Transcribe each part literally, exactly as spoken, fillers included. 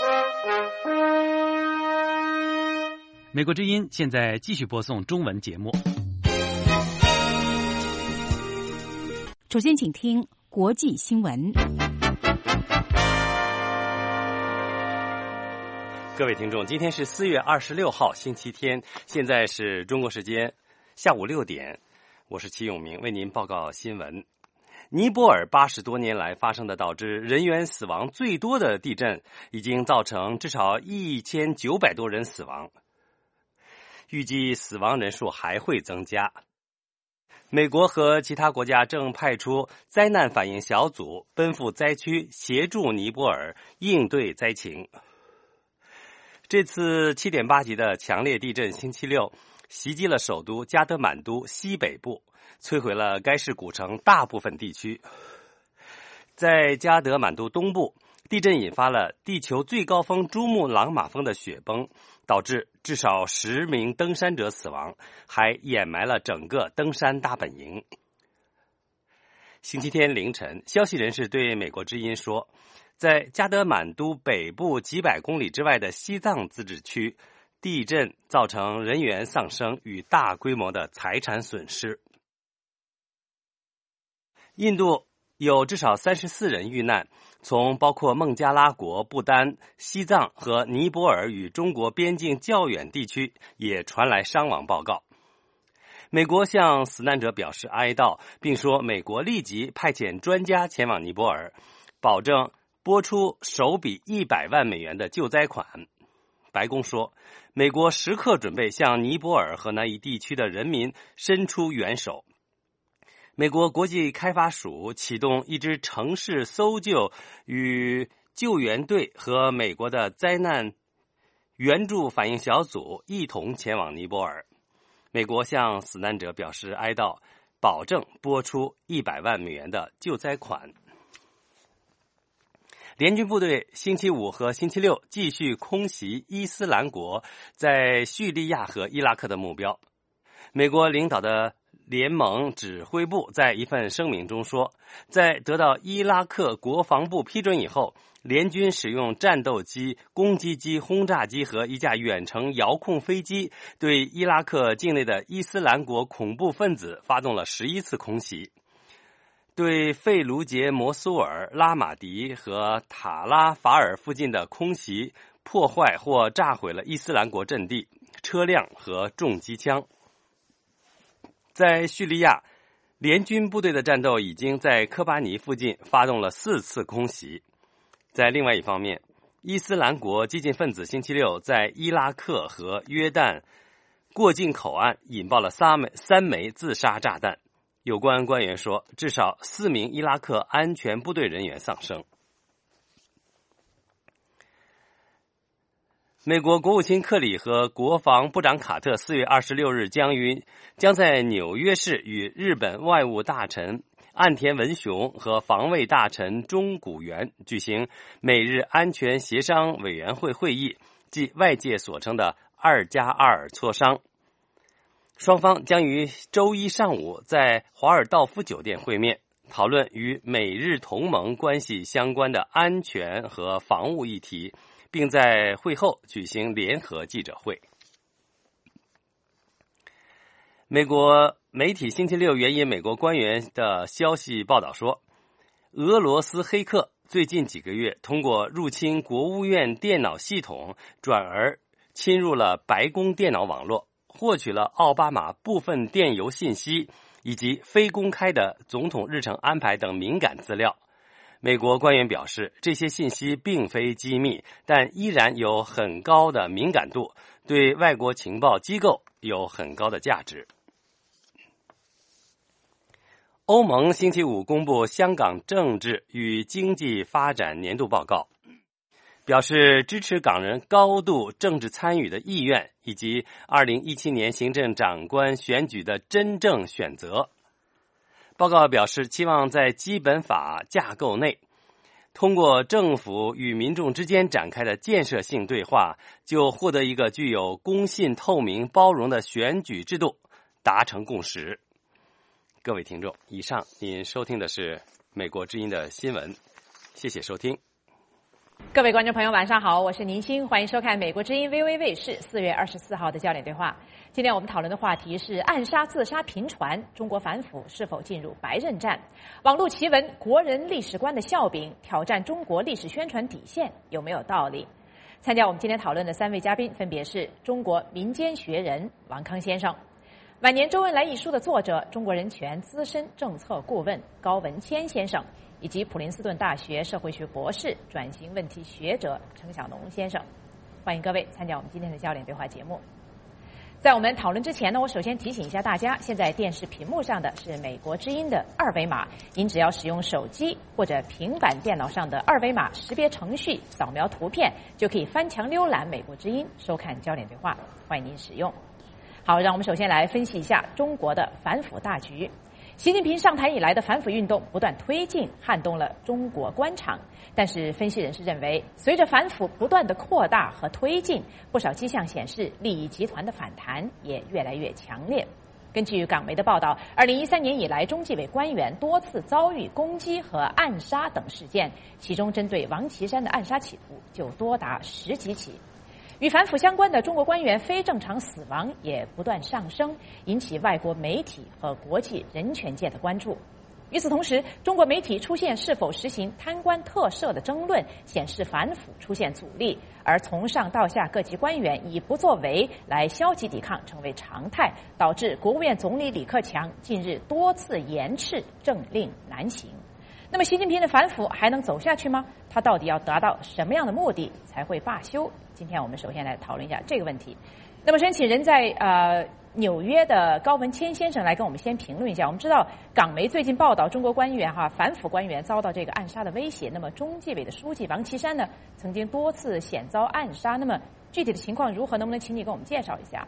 美国之音现在继续播送中文节目。 首先请听国际新闻。 各位听众，今天是四月二十六号星期天，现在是中国时间下午六点，我是齐永明，为您报告新闻。尼泊尔八十多年来发生的导致人员死亡最多的地震，已经造成至少一千九百多人死亡，预计死亡人数还会增加。美国和其他国家正派出灾难反应小组奔赴灾区，协助尼泊尔应对灾情。这次 七点八 级的强烈地震星期六袭击了首都加德满都西北部，摧毁了该市古城大部分地区。在加德满都东部，地震引发了地球最高峰珠穆朗玛峰的雪崩，导致至少十名登山者死亡，还掩埋了整个登山大本营。星期天凌晨，消息人士对美国之音说，在加德满都北部几百公里之外的西藏自治区，地震造成人员丧生与大规模的财产损失。印度有至少三十四人遇难，从包括孟加拉国、不丹、西藏和尼泊尔与中国边境较远地区也传来伤亡报告。美国向死难者表示哀悼，并说美国立即派遣专家前往尼泊尔，保证拨出首笔一百万美元的救灾款。白宫说，美国时刻准备向尼泊尔和那一地区的人民伸出援手。美国国际开发署启动一支城市搜救与救援队和美国的灾难援助反应小组一同前往尼泊尔。美国向死难者表示哀悼，保证拨出一百万美元的救灾款。联军部队星期五和星期六继续空袭伊斯兰国在叙利亚和伊拉克的目标。美国领导的联盟指挥部在一份声明中说，在得到伊拉克国防部批准以后，联军使用战斗机、攻击机、轰炸机和一架远程遥控飞机，对伊拉克境内的伊斯兰国恐怖分子发动了十一次空袭，对费卢杰、摩苏尔、拉马迪和塔拉法尔附近的空袭破坏或炸毁了伊斯兰国阵地、车辆和重机枪。在叙利亚，联军部队的战斗已经在科巴尼附近发动了四次空袭。在另外一方面，伊斯兰国激进分子星期六在伊拉克和约旦过境口岸引爆了三枚三枚自杀炸弹。有关官员说，至少四名伊拉克安全部队人员丧生。美国国务卿克里和国防部长卡特四月二十六日将于将在纽约市与日本外务大臣岸田文雄和防卫大臣中谷元举行美日安全协商委员会会议，即外界所称的二加二磋商。双方将于周一上午在华尔道夫酒店会面，讨论与美日同盟关系相关的安全和防务议题，并在会后举行联合记者会。美国媒体星期六援引美国官员的消息报道说，俄罗斯黑客最近几个月通过入侵国务院电脑系统，转而侵入了白宫电脑网络，获取了奥巴马部分电邮信息以及非公开的总统日程安排等敏感资料。美国官员表示，这些信息并非机密，但依然有很高的敏感度，对外国情报机构有很高的价值。欧盟星期五公布香港政治与经济发展年度报告，表示支持港人高度政治参与的意愿，以及二零一七年行政长官选举的真正选择。报告表示，期望在基本法架构内，通过政府与民众之间展开的建设性对话，就获得一个具有公信、透明、包容的选举制度，达成共识。各位听众，以上您收听的是美国之音的新闻，谢谢收听。 各位观众朋友，晚上好，我是宁欣，欢迎收看美国之音 V O A 卫视四月二十四号的焦点对话。今天我们讨论的话题是暗杀自杀频传，中国反腐是否进入白刃战？网络奇闻，国人历史观的笑柄挑战中国历史宣传底线，有没有道理？参加我们今天讨论的三位嘉宾分别是中国民间学人王康先生、晚年周恩来一书的作者、中国人权资深政策顾问高文谦先生，以及普林斯顿大学社会学博士、转型问题学者程晓农先生。欢迎各位参加我们今天的焦点对话节目。在我们讨论之前呢，我首先提醒一下大家，现在电视屏幕上的是美国之音的二维码，您只要使用手机或者平板电脑上的二维码识别程序扫描图片，就可以翻墙浏览美国之音，收看焦点对话，欢迎您使用。好，让我们首先来分析一下中国的反腐大局。习近平上台以来的反腐运动不断推进，撼动了中国官场。但是分析人士认为，随着反腐不断的扩大和推进，不少迹象显示利益集团的反弹也越来越强烈。根据港媒的报道，二零一三年以来，中纪委官员多次遭遇攻击和暗杀等事件，其中针对王岐山的暗杀企图就多达十几起。与反腐相关的中国官员非正常死亡也不断上升，引起外国媒体和国际人权界的关注。与此同时，中国媒体出现是否实行贪官特赦的争论，显示反腐出现阻力，而从上到下各级官员以不作为来消极抵抗成为常态，导致国务院总理李克强近日多次严斥政令难行。那么习近平的反腐还能走下去吗？他到底要达到什么样的目的才会罢休？今天我们首先来讨论一下这个问题。那么先请人在呃纽约的高文谦先生来跟我们先评论一下。我们知道港媒最近报道中国官员哈反腐官员遭到这个暗杀的威胁，那么中纪委的书记王岐山呢曾经多次险遭暗杀，那么具体的情况如何？能不能请你给我们介绍一下？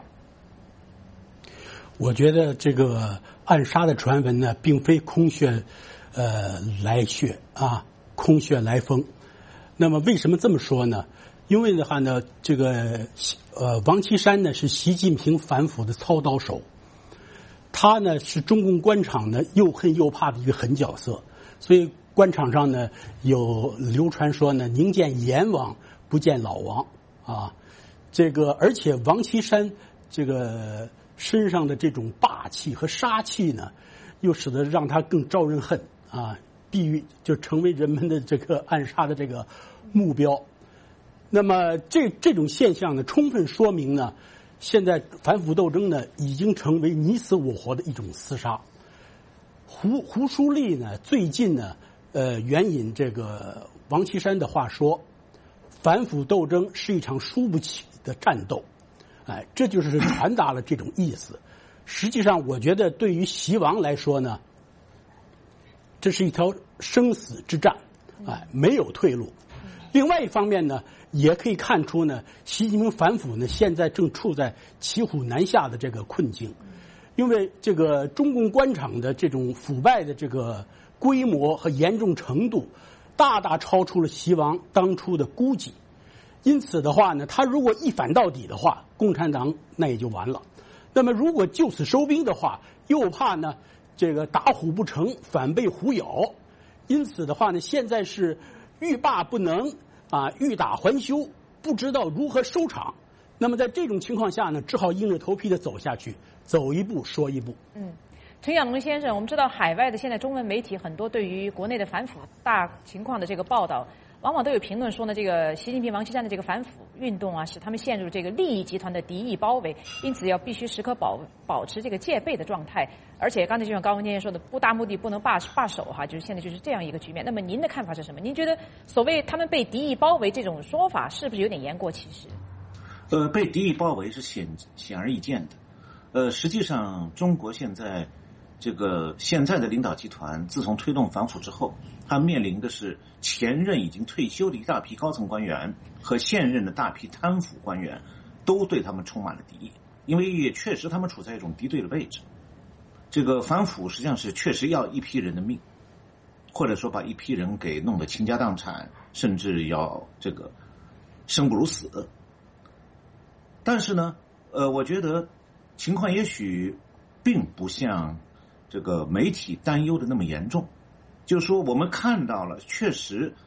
我觉得这个暗杀的传闻呢，并非空穴呃来穴啊，空穴来风。那么为什么这么说呢？因为的话呢，这个呃王岐山呢是习近平反腐的操刀手，他呢是中共官场呢又恨又怕的一个狠角色，所以官场上呢有流传说呢，宁见阎王不见老王啊。这个而且王岐山这个身上的这种霸气和杀气呢，又使得让他更招人恨啊，必于就成为人们的这个暗杀的这个目标。那么这这种现象呢，充分说明呢，现在反腐斗争呢，已经成为你死我活的一种厮杀。胡胡舒立呢，最近呢，呃，援引这个王岐山的话说，反腐斗争是一场输不起的战斗，哎，这就是传达了这种意思。实际上，我觉得对于习王来说呢，这是一条生死之战，哎，没有退路。另外一方面呢，也可以看出呢，习近平反腐呢，现在正处在骑虎难下的这个困境，因为这个中共官场的这种腐败的这个规模和严重程度，大大超出了习王当初的估计。因此的话呢，他如果一反到底的话，共产党那也就完了。那么如果就此收兵的话，又怕呢这个打虎不成，反被虎咬。因此的话呢，现在是欲罢不能啊，欲打还休，不知道如何收场。那么在这种情况下呢，只好硬着头皮的走下去，走一步说一步。 嗯，陈晓农先生，我们知道海外的现在中文媒体很多对于国内的反腐大情况的这个报道，往往都有评论说呢，这个习近平、王岐山的这个反腐运动啊，使他们陷入这个利益集团的敌意包围，因此要必须时刻保保持这个戒备的状态。而且刚才就像高文先生说的，不达目的不能罢罢手哈，就是现在就是这样一个局面。那么您的看法是什么？您觉得所谓他们被敌意包围这种说法是不是有点言过其实？ 呃，被敌意包围是显显而易见的。呃，实际上中国现在这个现在的领导集团自从推动反腐之后，他面临的是前任已经退休的一大批高层官员和现任的大批贪腐官员都对他们充满了敌意，因为也确实他们处在一种敌对的位置。这个反腐实际上是确实要一批人的命，或者说把一批人给弄得倾家荡产，甚至要这个生不如死。但是呢，呃，我觉得情况也许并不像这个媒体担忧的那么严重。就是说，我们看到了，确实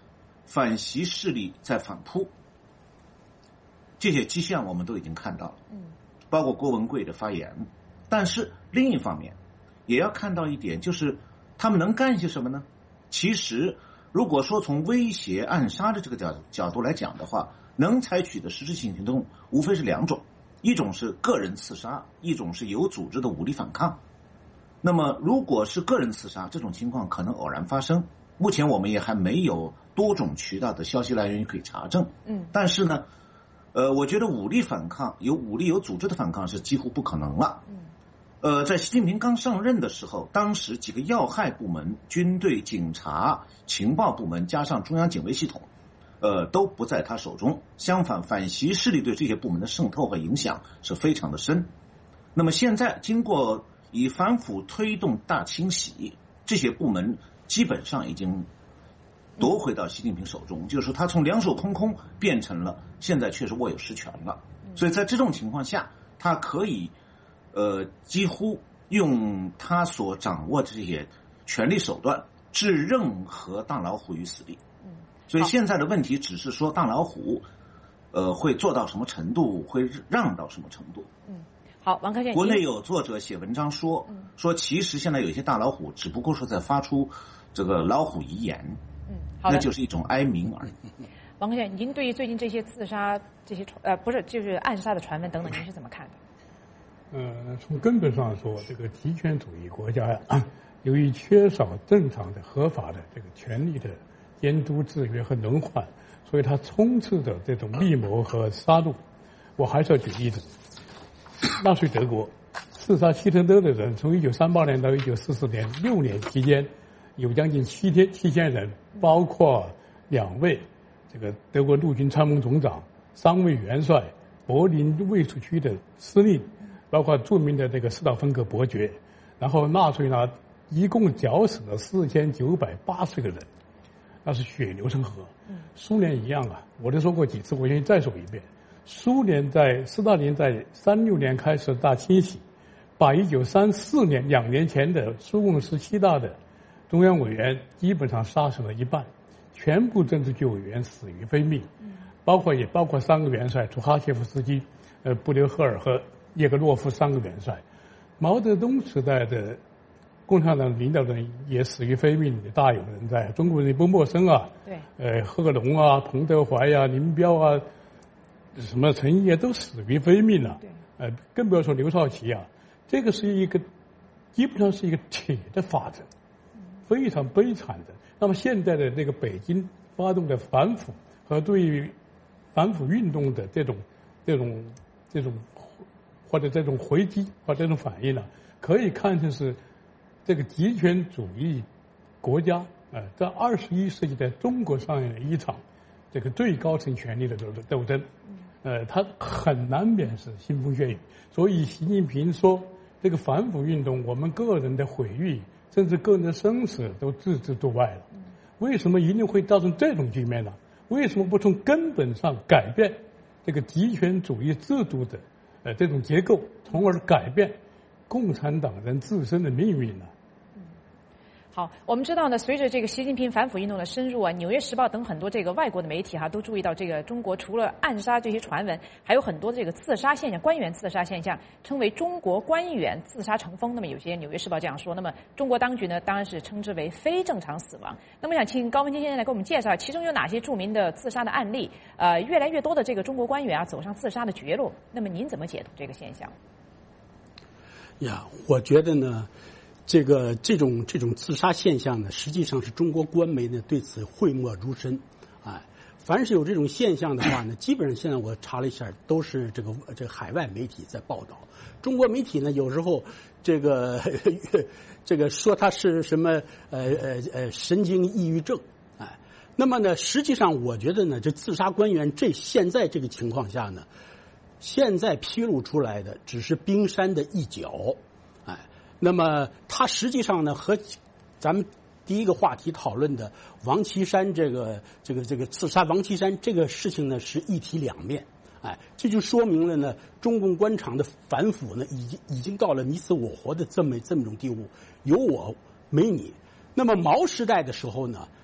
反习势力在反扑，这些迹象我们都已经看到了，嗯，包括郭文贵的发言。但是另一方面，也要看到一点，就是他们能干些什么呢？其实，如果说从威胁暗杀的这个角角度来讲的话，能采取的实质性行动无非是两种，一种是个人刺杀，一种是有组织的武力反抗。那么如果是个人刺杀，这种情况可能偶然发生，目前我们也还没有多种渠道的消息来源可以查证。嗯，但是呢，呃，我觉得武力反抗，有武力有组织的反抗是几乎不可能了。嗯，呃，在习近平刚上任的时候，当时几个要害部门，军队、警察、情报部门加上中央警卫系统，呃，都不在他手中。相反，反习势力对这些部门的渗透和影响是非常的深。那么现在经过以反腐推动大清洗，这些部门基本上已经夺回到习近平手中，就是说他从两手空空变成了现在确实握有实权了。所以在这种情况下，他可以呃几乎用他所掌握的这些权力手段置任何大老虎于死地。所以现在的问题只是说大老虎呃会做到什么程度，会让到什么程度。嗯。 好，王科先生， 国内有作者写文章说，说其实现在有一些大老虎只不过是在发出这个老虎遗言，嗯，好的，那就是一种哀鸣而已。 王科先生，您对于最近这些自杀、这些呃不是就是暗杀的传闻等等，您是怎么看的？ 呃，从根本上说，这个极权主义国家呀，由于缺少正常的、合法的这个权力的监督、制约和轮换，所以它充斥着这种密谋和杀戮。我还是要举例子。纳粹德国刺杀希特勒的人，从一九三八年到一九四四年六年期间，有将近七千七千人，包括两位这个德国陆军参谋总长、三位元帅、柏林卫戍区的司令，包括著名的这个斯道芬格伯爵。然后纳粹呢，一共绞死了四千九百八十个人，那是血流成河。苏联一样啊，我都说过几次，我愿意再说一遍。苏联在斯大林在三六年开始大清洗，把一九三四年两年前的苏共十七大的中央委员基本上杀死了一半，全部政治局委员死于非命，包括也包括三个元帅，图哈切夫斯基、呃布留赫尔和叶格洛夫三个元帅。毛泽东时代的共产党领导人也死于非命，大有人在，中国人不陌生啊。对。呃，贺龙啊、彭德怀啊、林彪啊。什么陈毅都死于非命了，呃，更不要说刘少奇啊，这个是一个基本上是一个铁的法则，非常悲惨的。那么现在的这个北京发动的反腐和对于反腐运动的这种这种这种或者这种回击或者这种反应呢、啊，可以看成是这个极权主义国家呃在二十一世纪在中国上演了一场这个最高层权力的斗斗争。呃，他很难免是腥风血雨，所以习近平说，这个反腐运动，我们个人的毁誉，甚至个人的生死都置之度外了。为什么一定会造成这种局面呢？为什么不从根本上改变这个极权主义制度的呃这种结构，从而改变共产党人自身的命运呢？ 好，我们知道呢，随着这个习近平反腐运动的深入啊，《纽约时报》等很多这个外国的媒体哈、啊，都注意到这个中国除了暗杀这些传闻，还有很多这个自杀现象，官员自杀现象，称为中国官员自杀成风。那么有些《纽约时报》这样说，那么中国当局呢，当然是称之为非正常死亡。那么想请高文金先生来给我们介绍，其中有哪些著名的自杀的案例？呃，越来越多的这个中国官员啊，走上自杀的绝路。那么您怎么解读这个现象？ 呀，我觉得呢。这个这种这种自杀现象呢，实际上是中国官媒呢对此讳莫如深，哎，凡是有这种现象的话呢，基本上现在我查了一下，都是这个这个海外媒体在报道。中国媒体呢，有时候这个这个说他是什么呃呃呃神经抑郁症，哎，那么呢，实际上我觉得呢，这自杀官员这现在这个情况下呢，现在披露出来的只是冰山的一角。那么，它实际上呢，和咱们第一个话题讨论的王岐山这个这个这个刺杀王岐山这个事情呢，是一体两面。哎，这就说明了呢，中共官场的反腐呢，已经已经到了你死我活的这么这么种地步，有我没你。那么毛时代的时候呢，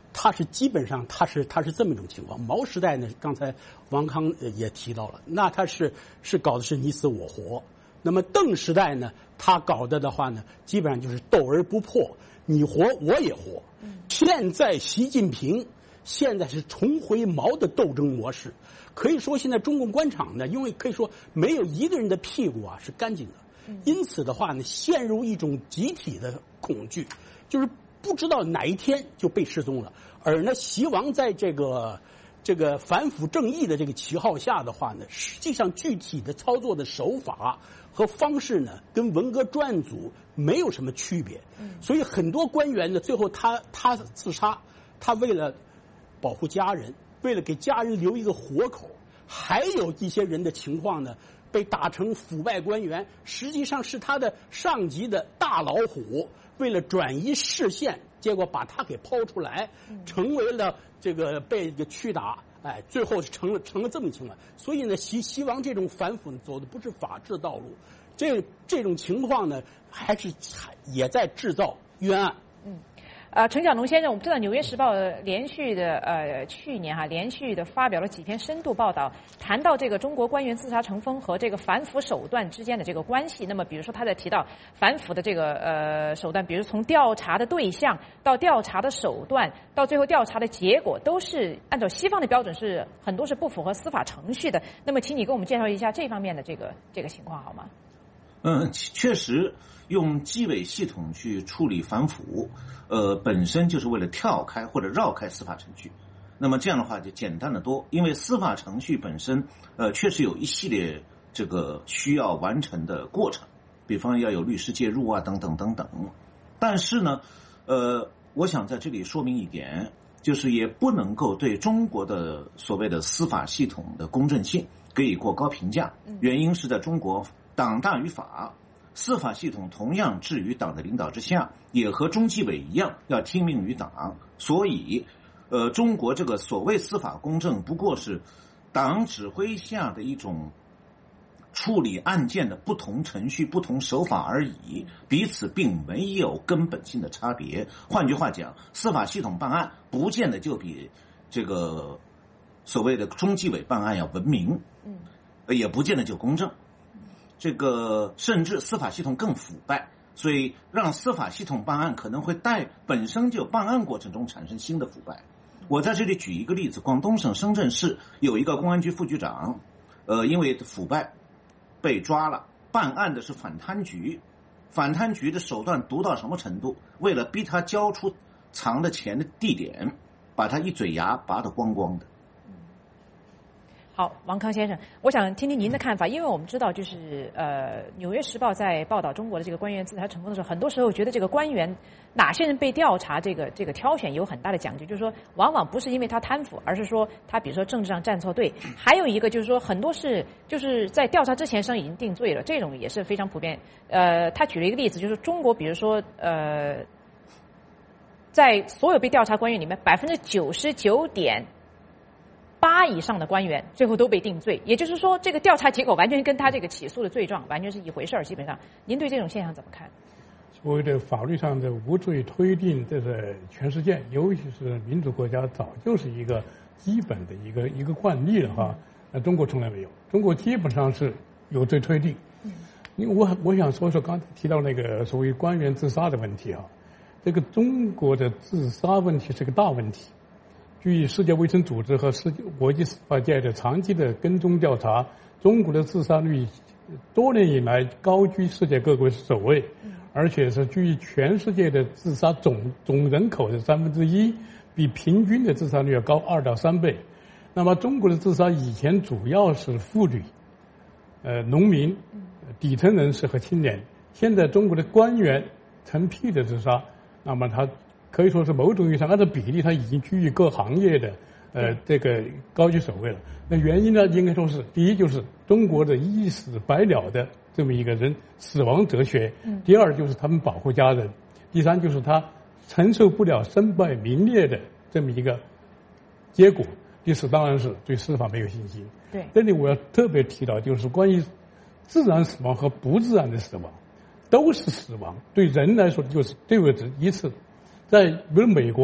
它是基本上它是它是这么一种情况。毛时代呢，刚才王康也提到了，那他是是搞的是你死我活。那么邓时代呢，他搞的的话呢，基本上就是斗而不破，你活我也活。现在习近平现在是重回毛的斗争模式，可以说现在中共官场呢，因为可以说没有一个人的屁股啊是干净的，因此的话呢，陷入一种集体的恐惧，就是不知道哪一天就被失踪了。而呢，习王在这个这个反腐正义的这个旗号下的话呢，实际上具体的操作的手法和方式呢，跟文革专案组没有什么区别。所以很多官员呢，最后他他自杀，他为了保护家人，为了给家人留一个活口。还有一些人的情况呢，被打成腐败官员，实际上是他的上级的大老虎，为了转移视线，结果把他给抛出来，成为了这个被这个驱打，哎，最后成了成了这么情况。所以呢，习习王这种反腐走的不是法治道路，这这种情况呢，还是也在制造冤案。 嗯。呃，陈小农先生，我们知道《纽约时报》连续的呃去年哈连续的发表了几篇深度报道，谈到这个中国官员自杀成风和这个反腐手段之间的这个关系。那么，比如说他在提到反腐的这个呃手段，比如从调查的对象到调查的手段，到最后调查的结果，都是按照西方的标准是很多是不符合司法程序的。那么，请你给我们介绍一下这方面的这个这个情况好吗？ 嗯，确实，用纪委系统去处理反腐，呃，本身就是为了跳开或者绕开司法程序。那么这样的话就简单的多，因为司法程序本身，呃，确实有一系列这个需要完成的过程，比方要有律师介入啊，等等等等。但是呢，呃，我想在这里说明一点，就是也不能够对中国的所谓的司法系统的公正性给予过高评价。原因是在中国，党大于法，司法系统同样置于党的领导之下，也和中纪委一样要听命于党。所以，呃，中国这个所谓司法公正，不过是党指挥下的一种处理案件的不同程序、不同手法而已，彼此并没有根本性的差别。换句话讲，司法系统办案不见得就比这个所谓的中纪委办案要文明，也不见得就公正。这个甚至司法系统更腐败，所以让司法系统办案可能会带本身就办案过程中产生新的腐败。我在这里举一个例子，广东省深圳市有一个公安局副局长，呃，因为腐败被抓了，办案的是反贪局，反贪局的手段毒到什么程度？为了逼他交出藏的钱的地点，把他一嘴牙拔得光光的。 好，王康先生，我想听听您的看法，因为我们知道，就是呃，《纽约时报》在报道中国的这个官员自杀成风的时候，很多时候觉得这个官员哪些人被调查，这个这个挑选有很大的讲究，就是说，往往不是因为他贪腐，而是说他比如说政治上站错队，还有一个就是说，很多是就是在调查之前上已经定罪了，这种也是非常普遍。呃，他举了一个例子，就是中国，比如说呃，在所有被调查官员里面，百分之九十九点。八以上的官员最后都被定罪，也就是说，这个调查结果完全跟他这个起诉的罪状完全是一回事儿。基本上，您对这种现象怎么看？ 所谓的法律上的无罪推定，这是全世界，尤其是民主国家，早就是一个基本的一个一个惯例了哈。那中国从来没有，中国基本上是有罪推定。因为我我想说说刚才提到那个所谓官员自杀的问题啊，这个中国的自杀问题是个大问题。据世界卫生组织和世界国际司法界的长期的跟踪调查，中国的自杀率多年以来高居世界各国首位，而且是居于全世界的自杀总总人口的三分之一，比平均的自杀率要高二到三倍。那么中国的自杀以前主要是妇女、呃农民、底层人士和青年，现在中国的官员成批的自杀，那么他。可以说是某种意义上按照比例，它已经居于各行业的呃这个高居首位了。那原因呢，应该说是第一就是中国的一死百了的这么一个人死亡哲学；第二就是他们保护家人；第三就是他承受不了身败名裂的这么一个结果；第四当然是对司法没有信心。 对， 这里我要特别提到，就是关于自然死亡和不自然的死亡，都是死亡，对人来说就是对我一次。在比如美国，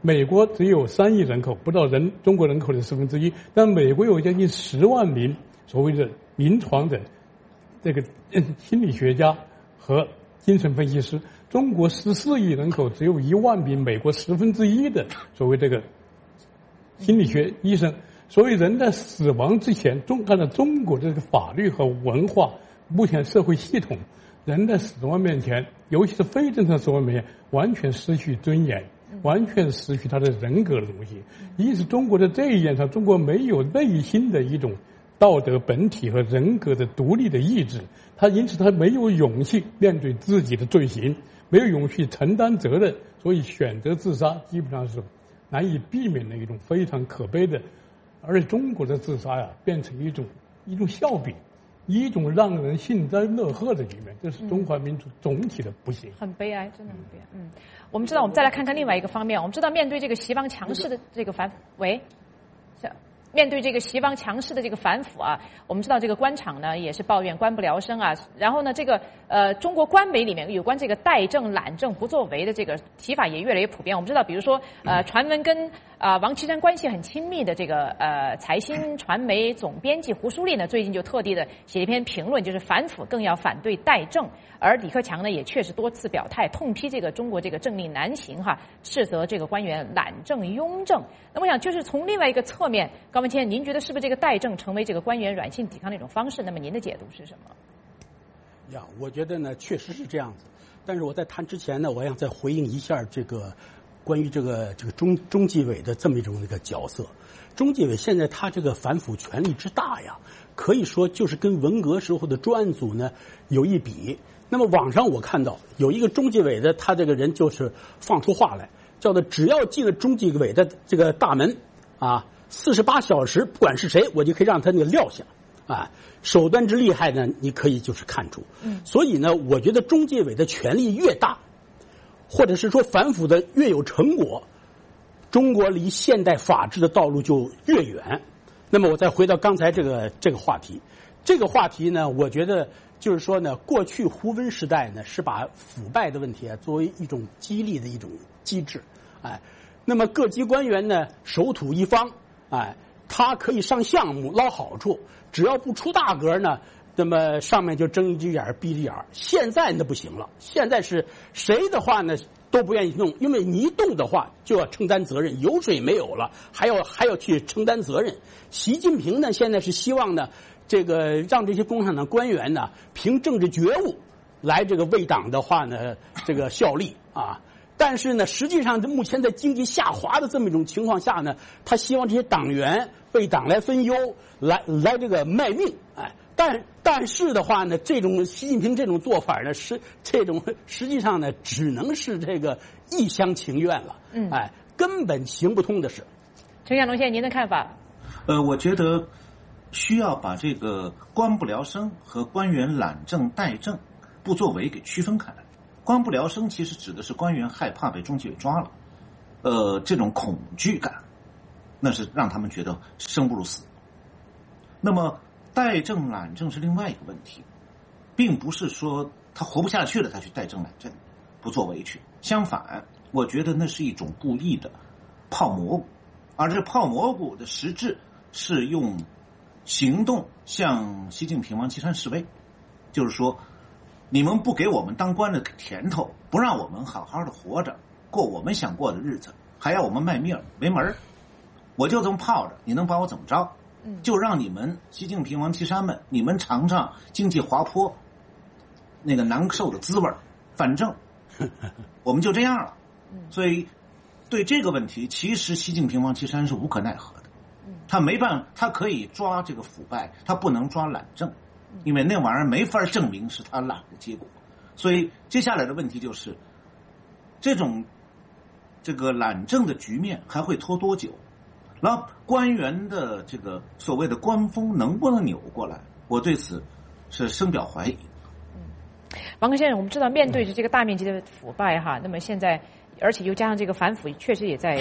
美国只有三亿人口，不到人中国人口的十分之一，但美国有将近十万名所谓的临床的这个心理学家和精神分析师。中国十四亿人口只有一万名美国十分之一的所谓这个心理学医生。所以人在死亡之前，中按照中国的这个法律和文化，目前社会系统，人在死亡面前，尤其是非正常死亡面前，完全失去尊严，完全失去他的人格的东西。一是中国在这一点上，中国没有内心的一种道德本体和人格的独立的意志，他因此他没有勇气面对自己的罪行，没有勇气承担责任，所以选择自杀基本上是难以避免的一种非常可悲的。而中国的自杀呀，变成一种一种笑柄，一种让人幸灾乐祸的局面，这是中华民族总体的不幸。 很悲哀，真的很悲哀。嗯，我们知道，我们再来看看另外一个方面。我们知道，面对这个西方强势的这个反喂，面对这个西方强势的这个反腐啊，我们知道这个官场呢也是抱怨官不聊生啊。然后呢，这个呃中国官媒里面有关这个怠政、懒政、不作为的这个提法也越来越普遍。我们知道，比如说呃传闻跟啊、呃、王岐山关系很亲密的这个呃财新传媒总编辑胡舒立呢，最近就特地的写了一篇评论，就是反腐更要反对怠政。而李克强呢也确实多次表态痛批这个中国这个政令难行哈，斥责这个官员懒政庸政。那么我想就是从另外一个侧面，高文谦，您觉得是不是这个怠政成为这个官员软性抵抗的一种方式？那么您的解读是什么？ 呀，我觉得呢确实是这样子。但是我在谈之前呢，我想再回应一下这个关于这个这个中中纪委的这么一种那个角色。中纪委现在他这个反腐权力之大呀，可以说就是跟文革时候的专案组呢有一比。那么网上我看到有一个中纪委的他这个人就是放出话来，叫做只要进了中纪委的这个大门啊，四十八小时不管是谁，我就可以让他那个撂下啊。手段之厉害呢，你可以就是看出。嗯，所以呢，我觉得中纪委的权力越大，或者是说反腐的越有成果，中国离现代法治的道路就越远。那么我再回到刚才这个这个话题，这个话题呢，我觉得就是说呢，过去胡温时代呢是把腐败的问题啊作为一种激励的一种机制，哎，那么各级官员呢守土一方，哎，他可以上项目捞好处，只要不出大格呢，那么上面就睁一只眼闭一只眼。现在那不行了，现在是谁的话呢都不愿意动，因为你一动的话就要承担责任，油水没有了，还要还要去承担责任。习近平呢现在是希望呢，这个让这些共产党官员呢凭政治觉悟来这个为党的话呢这个效力啊。但是呢，实际上目前在经济下滑的这么一种情况下呢，他希望这些党员为党来分忧，来来这个卖命，哎，但但是的话呢，这种习近平这种做法呢，是这种实际上呢，只能是这个一厢情愿了，嗯，哎，根本行不通的事。 陈向龙先生，您的看法？ 呃，我觉得需要把这个官不聊生和官员懒政怠政不作为给区分开来。官不聊生其实指的是官员害怕被中纪委抓了，呃，这种恐惧感，那是让他们觉得生不如死。那么怠政懒政是另外一个问题，并不是说他活不下去了他去怠政懒政不作为去，相反，我觉得那是一种故意的泡蘑菇，而这泡蘑菇的实质是用行动向习近平、王岐山示威，就是说你们不给我们当官的甜头，不让我们好好的活着过我们想过的日子，还要我们卖命没门，我就这么泡着，你能把我怎么着？就让你们习近平、王岐山们，你们尝尝经济滑坡那个难受的滋味，反正我们就这样了。所以对这个问题，其实习近平、王岐山是无可奈何的，他没办法，他可以抓这个腐败，他不能抓懒政，因为那玩意儿没法证明是他懒的结果。所以接下来的问题就是，这种这个懒政的局面还会拖多久？然后官员的这个所谓的官风能不能扭过来？我对此是深表怀疑。 嗯，王克先生，我们知道面对着这个大面积的腐败哈，那么现在而且又加上这个反腐，确实也在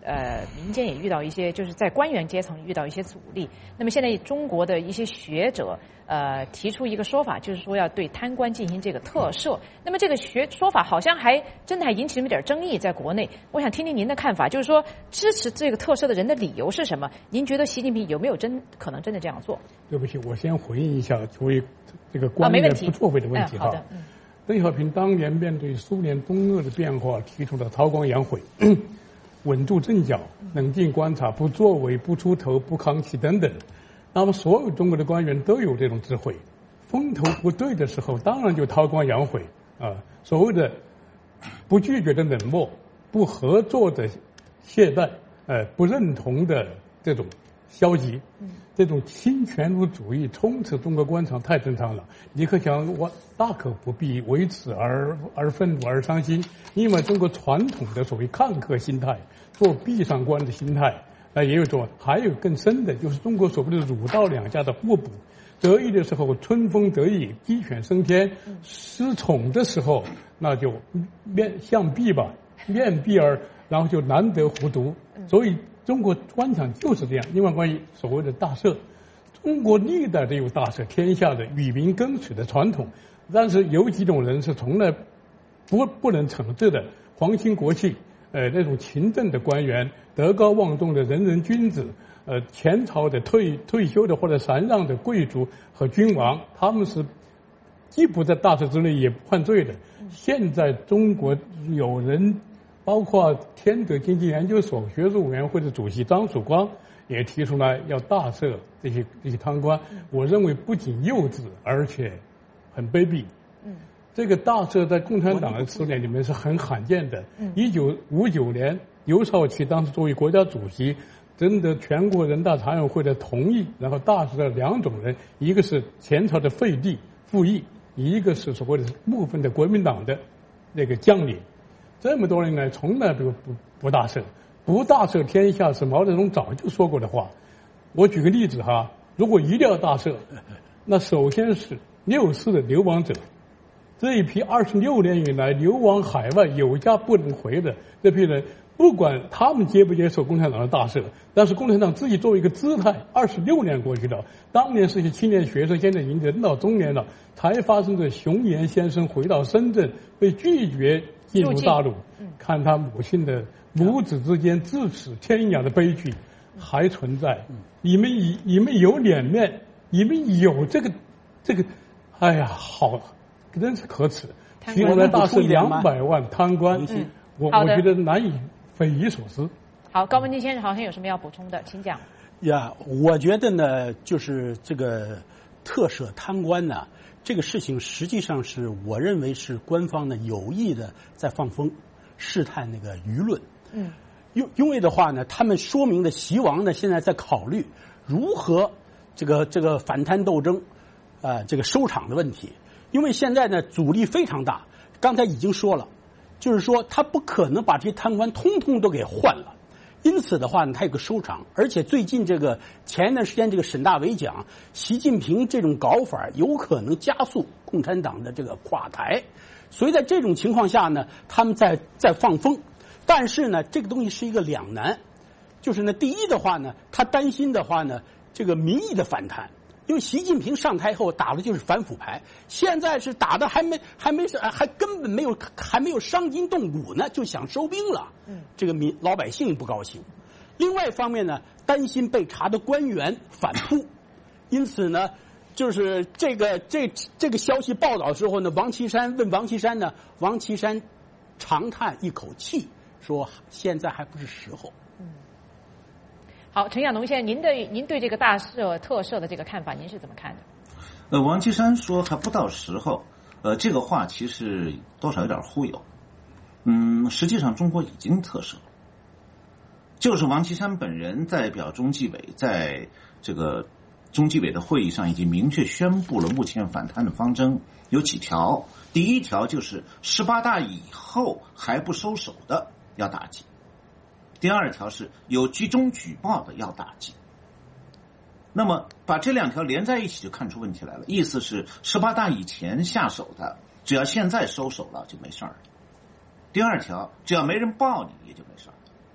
呃民间也遇到一些，就是在官员阶层遇到一些阻力。那么现在中国的一些学者呃提出一个说法，就是说要对贪官进行这个特赦。那么这个学说法好像还真的还引起了一点争议，在国内。我想听听您的看法，就是说支持这个特赦的人的理由是什么？您觉得习近平有没有真可能真的这样做？ 对不起，我先回应一下作为这个官员不作为的问题哈。 啊、好的，嗯。 邓小平当年面对苏联东俄的变化，提出了韬光养晦、稳住阵脚、冷静观察、不作为、不出头、不扛起等等。那么所有中国的官员都有这种智慧，风头不对的时候，当然就韬光养晦啊。所谓的不拒绝的冷漠、不合作的懈怠、呃不认同的这种消极。这种新权儒主义充斥中国官场太正常了，你可想我大可不必为此而而愤怒而伤心，因为中国传统的所谓看客心态、做闭上关的心态，呃，也有一种，还有更深的，就是中国所谓的儒道两家的互补。得意的时候春风得意，鸡犬升天；失宠的时候，那就面向壁吧，面壁而然后就难得糊涂。所以中国官场就是这样。另外，关于所谓的大赦，中国历代都有大赦天下的与民共处的传统，但是有几种人是从来不不能惩治的，皇亲国戚，呃，那种勤政的官员，德高望重的仁人君子，呃，前朝的退退休的或者禅让的贵族和君王，他们是既不在大赦之内，也不犯罪的。现在中国有人，包括天德经济研究所学术委员会的主席张曙光也提出来要大赦这些这些贪官。我认为不仅幼稚，而且很卑鄙。嗯，这个大赦在共产党的词典里面是很罕见的。一九五九年，刘少奇当时作为国家主席，征得全国人大常委会的同意，然后大赦了两种人，一个是前朝的废帝傅毅，一个是所谓的部分的国民党的那个将领。这么多年来，从来都不不大赦，不大赦天下是毛泽东早就说过的话。我举个例子哈，如果一定要大赦，那首先是六四的流亡者，这一批二十六年以来流亡海外有家不能回的这批人，不管他们接不接受共产党的大赦，但是共产党自己作为一个姿态，二十六年过去了，当年是些青年学生，现在已经人到中年了，才发生的熊岩先生回到深圳被拒绝进入大陆，看他母亲的母子之间咫尺天涯的悲剧还存在。你们以你们有脸面，你们有这个这个，哎呀，好，真是可耻！提出来大赦两百万贪官，嗯、我我觉得难以匪夷所思。 好，高文金先生好像有什么要补充的，请讲。 呀，我觉得呢，就是这个特赦贪官呢。这个事情实际上是我认为是官方呢有意的在放风，试探那个舆论。嗯，因因为的话呢，他们说明的习王呢现在在考虑如何这个这个反贪斗争，呃，这个收场的问题。因为现在呢阻力非常大，刚才已经说了，就是说他不可能把这些贪官通通都给换了。因此的话呢，他有个收场，而且最近这个前一段时间这个沈大为讲，习近平这种搞法有可能加速共产党的这个垮台，所以在这种情况下呢，他们在在放风，但是呢，这个东西是一个两难，就是呢，第一的话呢，他担心的话呢，这个民意的反弹。因为习近平上台后打的就是反腐牌，现在是打的还没还没还根本没有还没有伤筋动骨呢，就想收兵了。嗯，这个民老百姓不高兴。另外一方面呢，担心被查的官员反扑，因此呢，就是这个这这个消息报道之后呢，王岐山问王岐山呢，王岐山长叹一口气，说现在还不是时候。嗯。 好，陈亚农先生，您的您对这个大赦特赦的这个看法，您是怎么看的？ 呃，王岐山说还不到时候，呃，这个话其实多少有点忽悠。嗯，实际上中国已经特赦了，就是王岐山本人代表中纪委，在这个中纪委的会议上已经明确宣布了目前反贪的方针有几条。第一条就是十八大以后还不收手的要打击。第二条是有集中举报的要打击。那么把这两条连在一起就看出问题来了，意思是十八大以前下手的，只要现在收手了就没事儿。第二条，只要没人报你也就没事儿。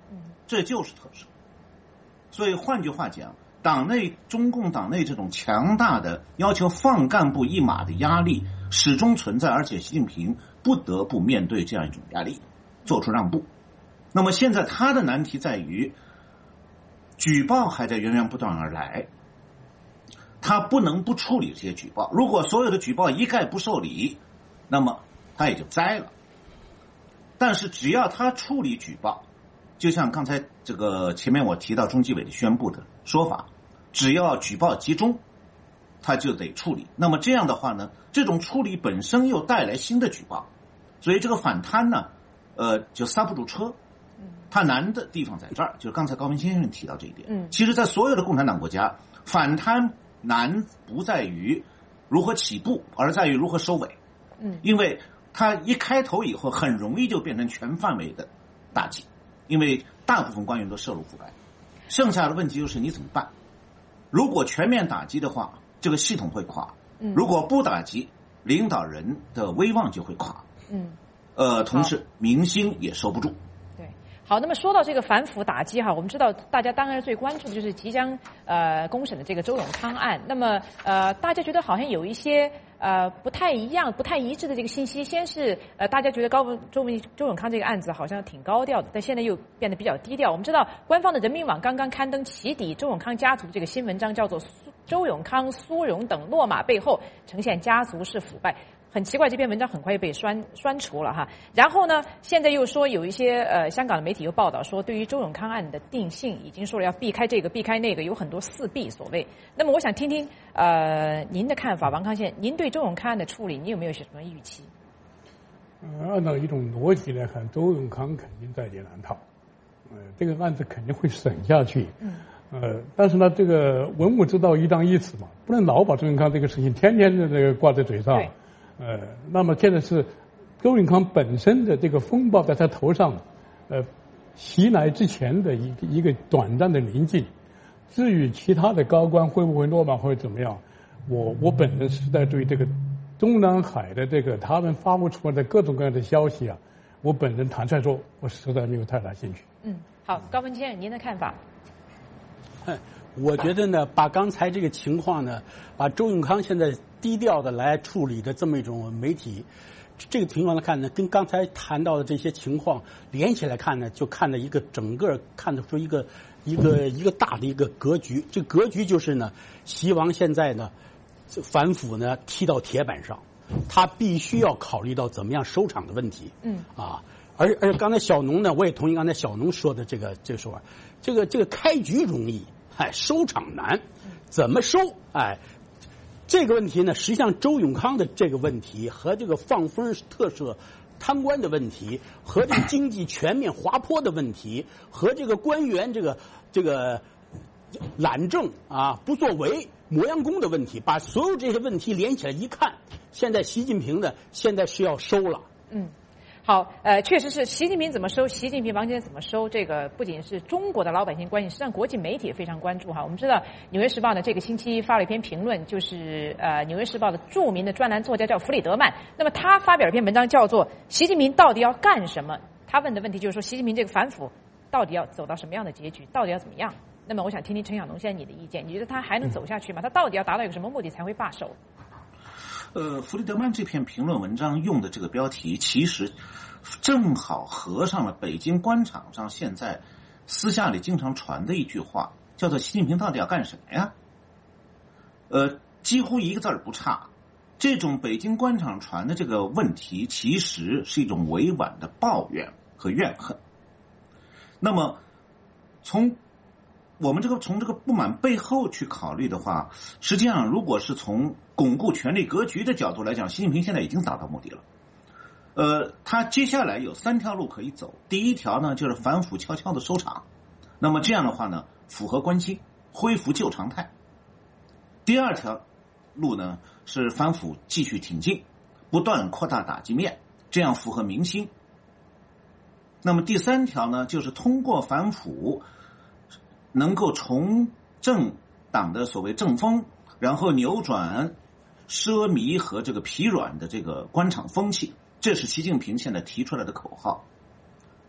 这就是特赦。所以换句话讲，党内中共党内这种强大的要求放干部一马的压力始终存在，而且习近平不得不面对这样一种压力，做出让步。那么现在他的难题在于，举报还在源源不断而来，他不能不处理这些举报。如果所有的举报一概不受理，那么他也就栽了。但是只要他处理举报，就像刚才这个前面我提到中纪委的宣布的说法，只要举报集中，他就得处理。那么这样的话呢，这种处理本身又带来新的举报，所以这个反贪呢，呃，就刹不住车。它难的地方在这儿，就是刚才高明先生提到这一点。嗯，其实，在所有的共产党国家，反贪难不在于如何起步，而在于如何收尾。嗯，因为它一开头以后，很容易就变成全范围的打击，因为大部分官员都涉入腐败。剩下的问题就是你怎么办？如果全面打击的话，这个系统会垮；嗯，如果不打击，领导人的威望就会垮。嗯，呃，同时民心也收不住。 好，那么说到这个反腐打击哈，我们知道大家当然最关注的就是即将呃公审的这个周永康案。那么呃，大家觉得好像有一些呃不太一样、不太一致的这个信息。先是呃大家觉得高周周永康这个案子好像挺高调的，但现在又变得比较低调。我们知道官方的人民网刚刚刊登起底周永康家族这个新文章，叫做周永康、苏荣等落马背后呈现家族式腐败。很奇怪，这篇文章很快就被删删除了哈。然后呢，现在又说有一些呃香港的媒体又报道说，对于周永康案的定性已经说了要避开这个避开那个，有很多四避所谓。那么我想听听呃您的看法，王康先生，您对周永康案的处理，你有没有什么预期？ 呃，按照一种逻辑来看，周永康肯定在劫难逃，呃，这个案子肯定会审下去。嗯。呃，但是呢，这个文武之道一张一弛嘛，不能老把周永康这个事情天天的这个挂在嘴上。对。呃，那么现在是周永康本身的这个风暴在他头上，呃，袭来之前的一个一个短暂的宁静。至于其他的高官会不会落马或者怎么样，我我本人实在对这个中南海的这个他们发布出来的各种各样的消息啊，我本人坦率说，我实在没有太大兴趣。 嗯，好，高文先生，您的看法？ 我觉得呢，把刚才这个情况呢，把周永康现在低调的来处理的这么一种媒体，这个情况来看呢，跟刚才谈到的这些情况连起来看呢，就看到一个整个看得出一个一个一个大的一个格局。这格局就是呢，习王现在呢，反腐呢踢到铁板上，他必须要考虑到怎么样收场的问题。嗯啊，而而刚才小农呢，我也同意刚才小农说的这个这个说法，这个这个开局容易。哎，收场难，怎么收？哎，这个问题呢，实际上周永康的这个问题和这个放风特赦贪官的问题，和这个经济全面滑坡的问题，和这个官员这个这个懒政啊不作为磨洋工的问题，把所有这些问题连起来一看，现在习近平呢，现在是要收了。嗯。 好，呃，确实是习近平怎么收，习近平王坚怎么收，这个不仅是中国的老百姓关心，实际上国际媒体也非常关注哈。我们知道《纽约时报》呢这个星期发了一篇评论，就是呃《纽约时报》的著名的专栏作家叫弗里德曼，那么他发表了一篇文章叫做《习近平到底要干什么》，他问的问题就是说习近平这个反腐到底要走到什么样的结局，到底要怎么样？那么我想听听陈晓农先生你的意见，你觉得他还能走下去吗？他到底要达到一个什么目的才会罢手？ 呃，弗里德曼这篇评论文章用的这个标题，其实正好合上了北京官场上现在私下里经常传的一句话，叫做习近平到底要干什么呀？呃，几乎一个字儿不差。这种北京官场传的这个问题，其实是一种委婉的抱怨和怨恨。那么，从我们这个从这个不满背后去考虑的话，实际上如果是从巩固权力格局的角度来讲，习近平现在已经达到目的了。呃，他接下来有三条路可以走。第一条呢，就是反腐悄悄的收场，那么这样的话呢，符合关心，恢复旧常态。第二条路呢，是反腐继续挺进，不断扩大打击面，这样符合民心。那么第三条呢，就是通过反腐能够重振党的所谓正风，然后扭转奢靡和这个疲软的这个官场风气，这是习近平现在提出来的口号。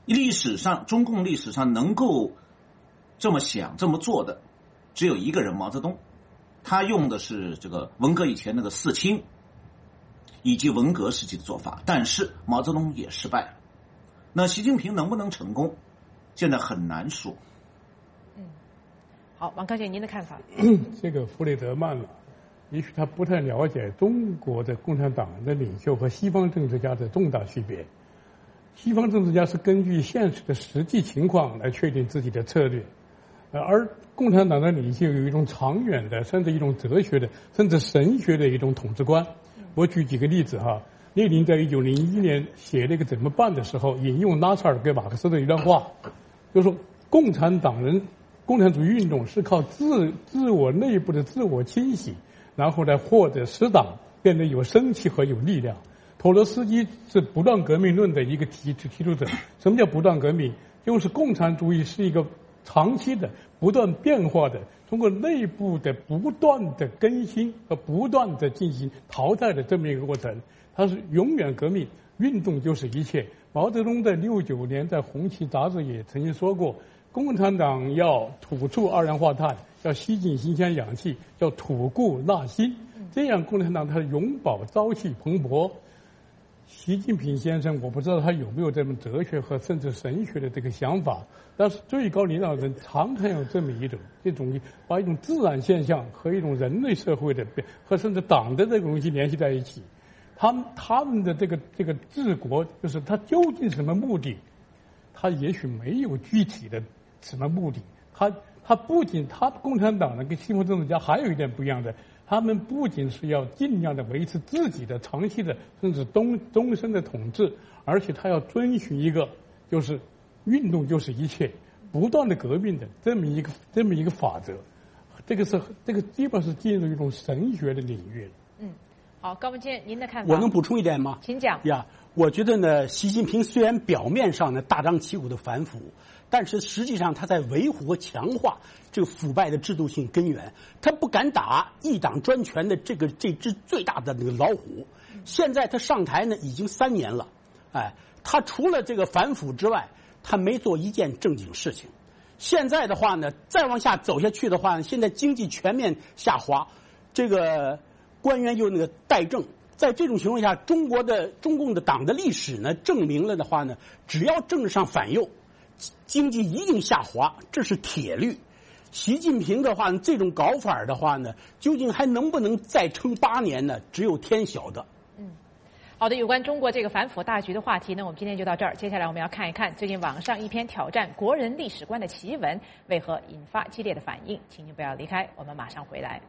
历史上中共历史上能够这么想这么做的只有一个人，毛泽东。他用的是这个文革以前那个四清以及文革时期的做法，但是毛泽东也失败了。那习近平能不能成功，现在很难说。 嗯，好，王科学，您的看法？ 这个弗雷德曼了，也许他不太了解中国的共产党的领袖和西方政治家的重大区别。西方政治家是根据现实的实际情况来确定自己的策略，而共产党的领袖有一种长远的，甚至一种哲学的，甚至神学的一种统治观。我举几个例子哈。列宁在一九零一年写那个怎么办的时候，引用拉塞尔跟马克思的一段话，就说共产党人、共产主义运动是靠自自我内部的自我清洗，然后来获得使党变得有生气和有力量。托洛斯基是不断革命论的一个提提出者。什么叫不断革命？就是共产主义是一个长期的、不断变化的，通过内部的不断的更新和不断的进行淘汰的这么一个过程。它是永远革命，运动就是一切。毛泽东在六九年在《红旗》杂志也曾经说过，共产党要吐出二氧化碳，要吸进新鲜氧气，要吐故纳新，这样共产党它永葆朝气蓬勃。习近平先生，我不知道他有没有这种哲学和甚至神学的这个想法，但是最高领导人常常有这么一种这种把一种自然现象和一种人类社会的和甚至党的这个东西联系在一起。他们他们的这个这个治国，就是他究竟什么目的？他也许没有具体的什么目的。他他不仅他共产党呢跟西方政治家还有一点不一样的，他们不仅是要尽量的维持自己的长期的甚至终终身的统治，而且他要遵循一个就是运动就是一切，不断的革命的这么一个这么一个法则。这个是这个基本是进入一种神学的领域了。 嗯。好，高文坚，您的看法？ 我能补充一点吗？ 请讲。 呀，我觉得呢，习近平虽然表面上呢大张旗鼓的反腐，但是实际上他在维护和强化这个腐败的制度性根源。他不敢打一党专权的这个这只最大的那个老虎。现在他上台呢已经三年了，哎，他除了这个反腐之外，他没做一件正经事情。现在的话呢，再往下走下去的话，现在经济全面下滑，这个。官员又那个怠政，在这种情况下，中国的中共的党的历史呢，证明了的话呢，只要政治上反右，经济一定下滑，这是铁律。习近平的话，这种搞法的话呢，究竟还能不能再撑八年呢？只有天晓得。 嗯，好的，有关中国这个反腐大局的话题呢，我们今天就到这儿。接下来我们要看一看最近网上一篇挑战国人历史观的奇文，为何引发激烈的反应？请您不要离开，我们马上回来。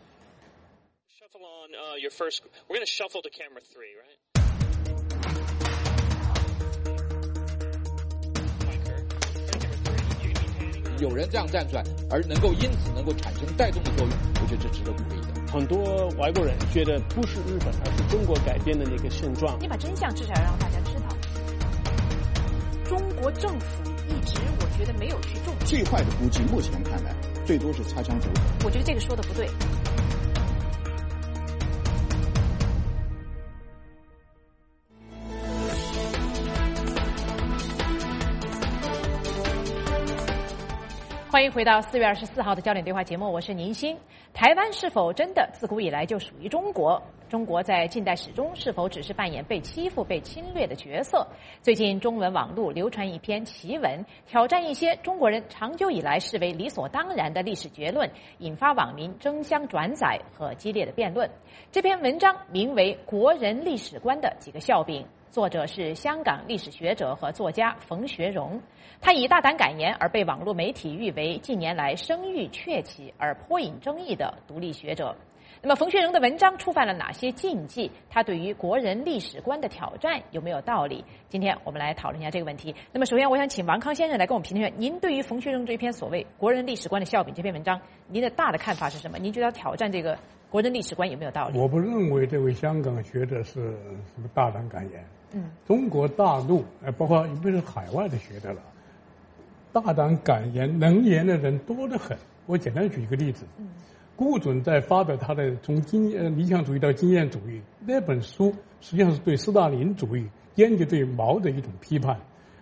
On uh, your first, we're going to shuffle to camera three, right? 有人这样站出来，而能够因此能够产生带动的作用，我觉得这值得鼓励的。 很多外国人觉得不是日本，而是中国改变的那个现状。 你把真相至少要让大家知道。中国政府一直我觉得没有去重视。 最坏的估计，目前看来最多是擦枪走火。 我觉得这个说的不对。欢迎回到四月二十四号的焦点对话节目，我是宁鑫。台湾是否真的自古以来就属于中国？中国在近代史中是否只是扮演被欺负、被侵略的角色？最近中文网络流传一篇奇文，挑战一些中国人长久以来视为理所当然的历史结论，引发网民争相转载和激烈的辩论。这篇文章名为《国人历史观的几个笑柄》，作者是香港历史学者和作家冯学荣。他以大胆敢言而被网络媒体誉为近年来声誉鹊起而颇引争议的独立学者。那么冯学荣的文章触犯了哪些禁忌？他对于国人历史观的挑战有没有道理？今天我们来讨论一下这个问题。那么首先我想请王康先生来跟我们评论一下，您对于冯学荣这篇所谓国人历史观的笑柄这篇文章，您的大的看法是什么？您觉得挑战这个国人历史观有没有道理？ 我不认为这位香港学者是什么大胆敢言。 嗯， 中国大陆呃，包括不是海外的学者了，大胆敢言能言的人多得很。我简单举一个例子。嗯，顾准在发表他的从经呃理想主义到经验主义那本书，实际上是对斯大林主义、坚决对毛的一种批判。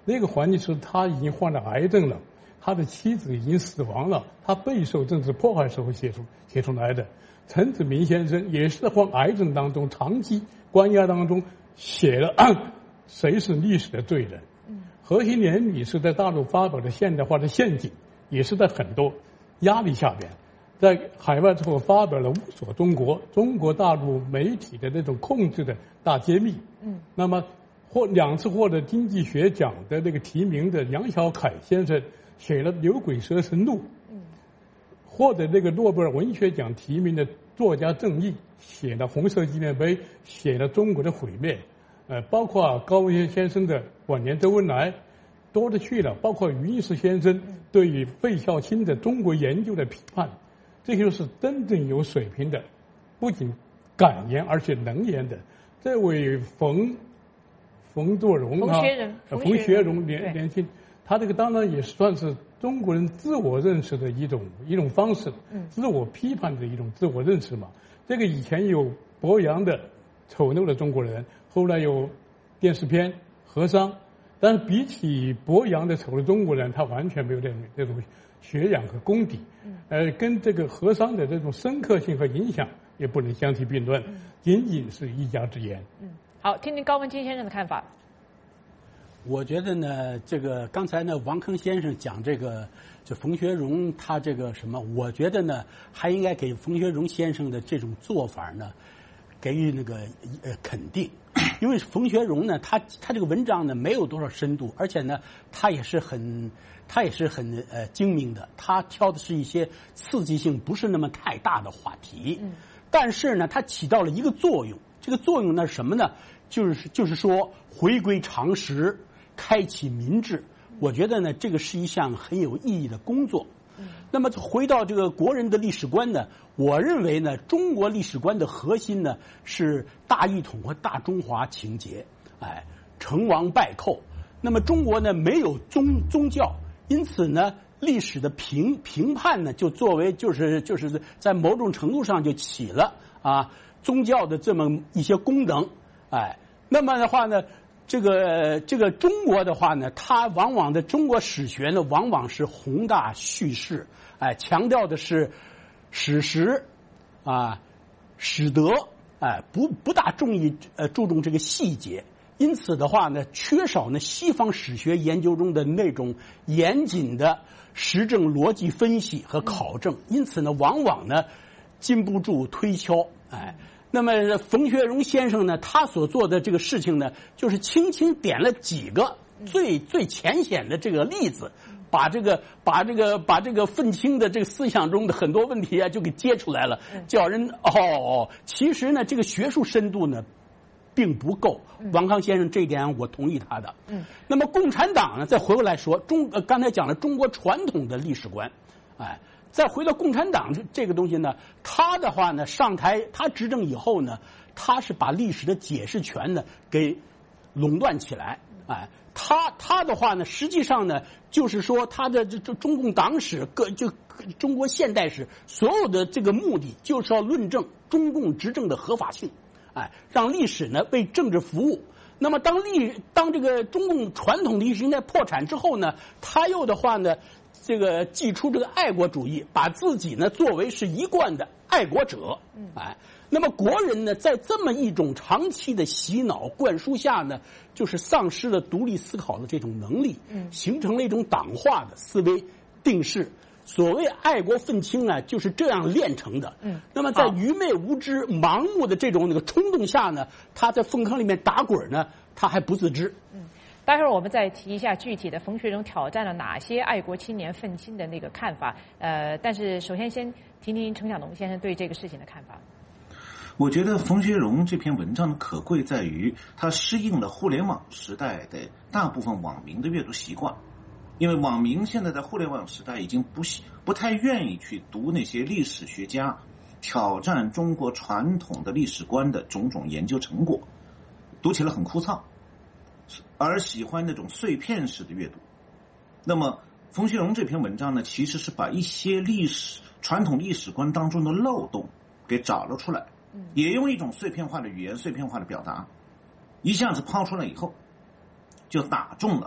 那个环境是他已经患了癌症了，他的妻子已经死亡了，他备受政治迫害时候写出写出来的。陈子明先生也是患癌症当中长期关押当中写了谁是历史的罪人。何新莲女士在大陆发表的现代化的陷阱，也是在很多压力下边，在海外之后发表了《无所中国》中国大陆媒体的那种控制的大揭秘。嗯，那么获两次获得经济学奖的那个提名的杨小凯先生写了《牛鬼蛇神录》。嗯，获得那个诺贝尔文学奖提名的作家郑毅写了《红色纪念碑》，写了《中国的毁灭》。呃，包括高文轩先生的晚年周恩来，多的去了，包括余英时先生对于费孝钦的中国研究的批判，这些是真正有水平的，不仅敢言而且能言的。这位冯冯作荣啊，冯学荣年年轻，他这个当然也算是中国人自我认识的一种一种方式，自我批判的一种自我认识嘛。这个以前有博洋的丑陋的中国人，后来有电视片和商，但是比起博洋的丑陋中国人，他完全没有这种这种学养和功底，呃，跟这个和商的这种深刻性和影响也不能相提并论，仅仅是一家之言。 嗯，好，听听高文金先生的看法。 我觉得呢，这个刚才呢，王铿先生讲这个，就冯学荣他这个什么，我觉得呢，还应该给冯学荣先生的这种做法呢，给予那个呃肯定，因为冯学荣呢，他他这个文章呢没有多少深度，而且呢，他也是很他也是很呃精明的，他挑的是一些刺激性不是那么太大的话题，嗯，但是呢，它起到了一个作用，这个作用呢是什么呢？就是就是说回归常识。开启民智，我觉得呢，这个是一项很有意义的工作。嗯，那么回到这个国人的历史观呢，我认为呢，中国历史观的核心呢是大一统和大中华情节，哎，成王败寇。那么中国呢没有宗宗教，因此呢，历史的评评判呢，就作为就是就是在某种程度上就起了啊宗教的这么一些功能，哎，那么的话呢。这个这个中国的话呢，它往往的中国史学呢，往往是宏大叙事，哎，强调的是史实啊、史德，哎，不不大注意呃注重这个细节，因此的话呢，缺少呢西方史学研究中的那种严谨的实证逻辑分析和考证，因此呢，往往呢禁不住推敲，哎。那么冯学荣先生呢，他所做的这个事情呢，就是轻轻点了几个最最浅显的这个例子，把这个把这个把这个愤青的这个思想中的很多问题啊，就给揭出来了，叫人哦，其实呢，这个学术深度呢，并不够。王康先生这一点我同意他的。嗯。那么共产党呢，再回过来说中呃刚才讲了中国传统的历史观，哎。再回到共产党这个东西呢，他的话呢上台，他执政以后呢，他是把历史的解释权呢给垄断起来，哎，他他的话呢，实际上呢就是说他的这中共党史各就中国现代史所有的这个目的就是要论证中共执政的合法性，哎，让历史呢为政治服务。那么当历当这个中共传统的意识形态破产之后呢，他又的话呢。这个祭出这个爱国主义，把自己呢作为是一贯的爱国者，哎，那么国人呢，在这么一种长期的洗脑灌输下呢，就是丧失了独立思考的这种能力，形成了一种党化的思维定式。所谓爱国愤青呢，就是这样炼成的。嗯，那么在愚昧无知、盲目的这种那个冲动下呢，他在粪坑里面打滚呢，他还不自知。嗯。 待会儿我们再提一下具体的冯学荣挑战了哪些爱国青年愤青的那个看法。呃，但是首先先听听程晓农先生对这个事情的看法。 我觉得冯学荣这篇文章的可贵在于，它适应了互联网时代的大部分网民的阅读习惯。因为网民现在在互联网时代已经不不太愿意去读那些历史学家挑战中国传统的历史观的种种研究成果，读起来很枯燥。而喜欢那种碎片式的阅读。那么冯学荣这篇文章呢，其实是把一些历史传统历史观当中的漏洞给找了出来，也用一种碎片化的语言、碎片化的表达，一下子抛出来以后，就打中了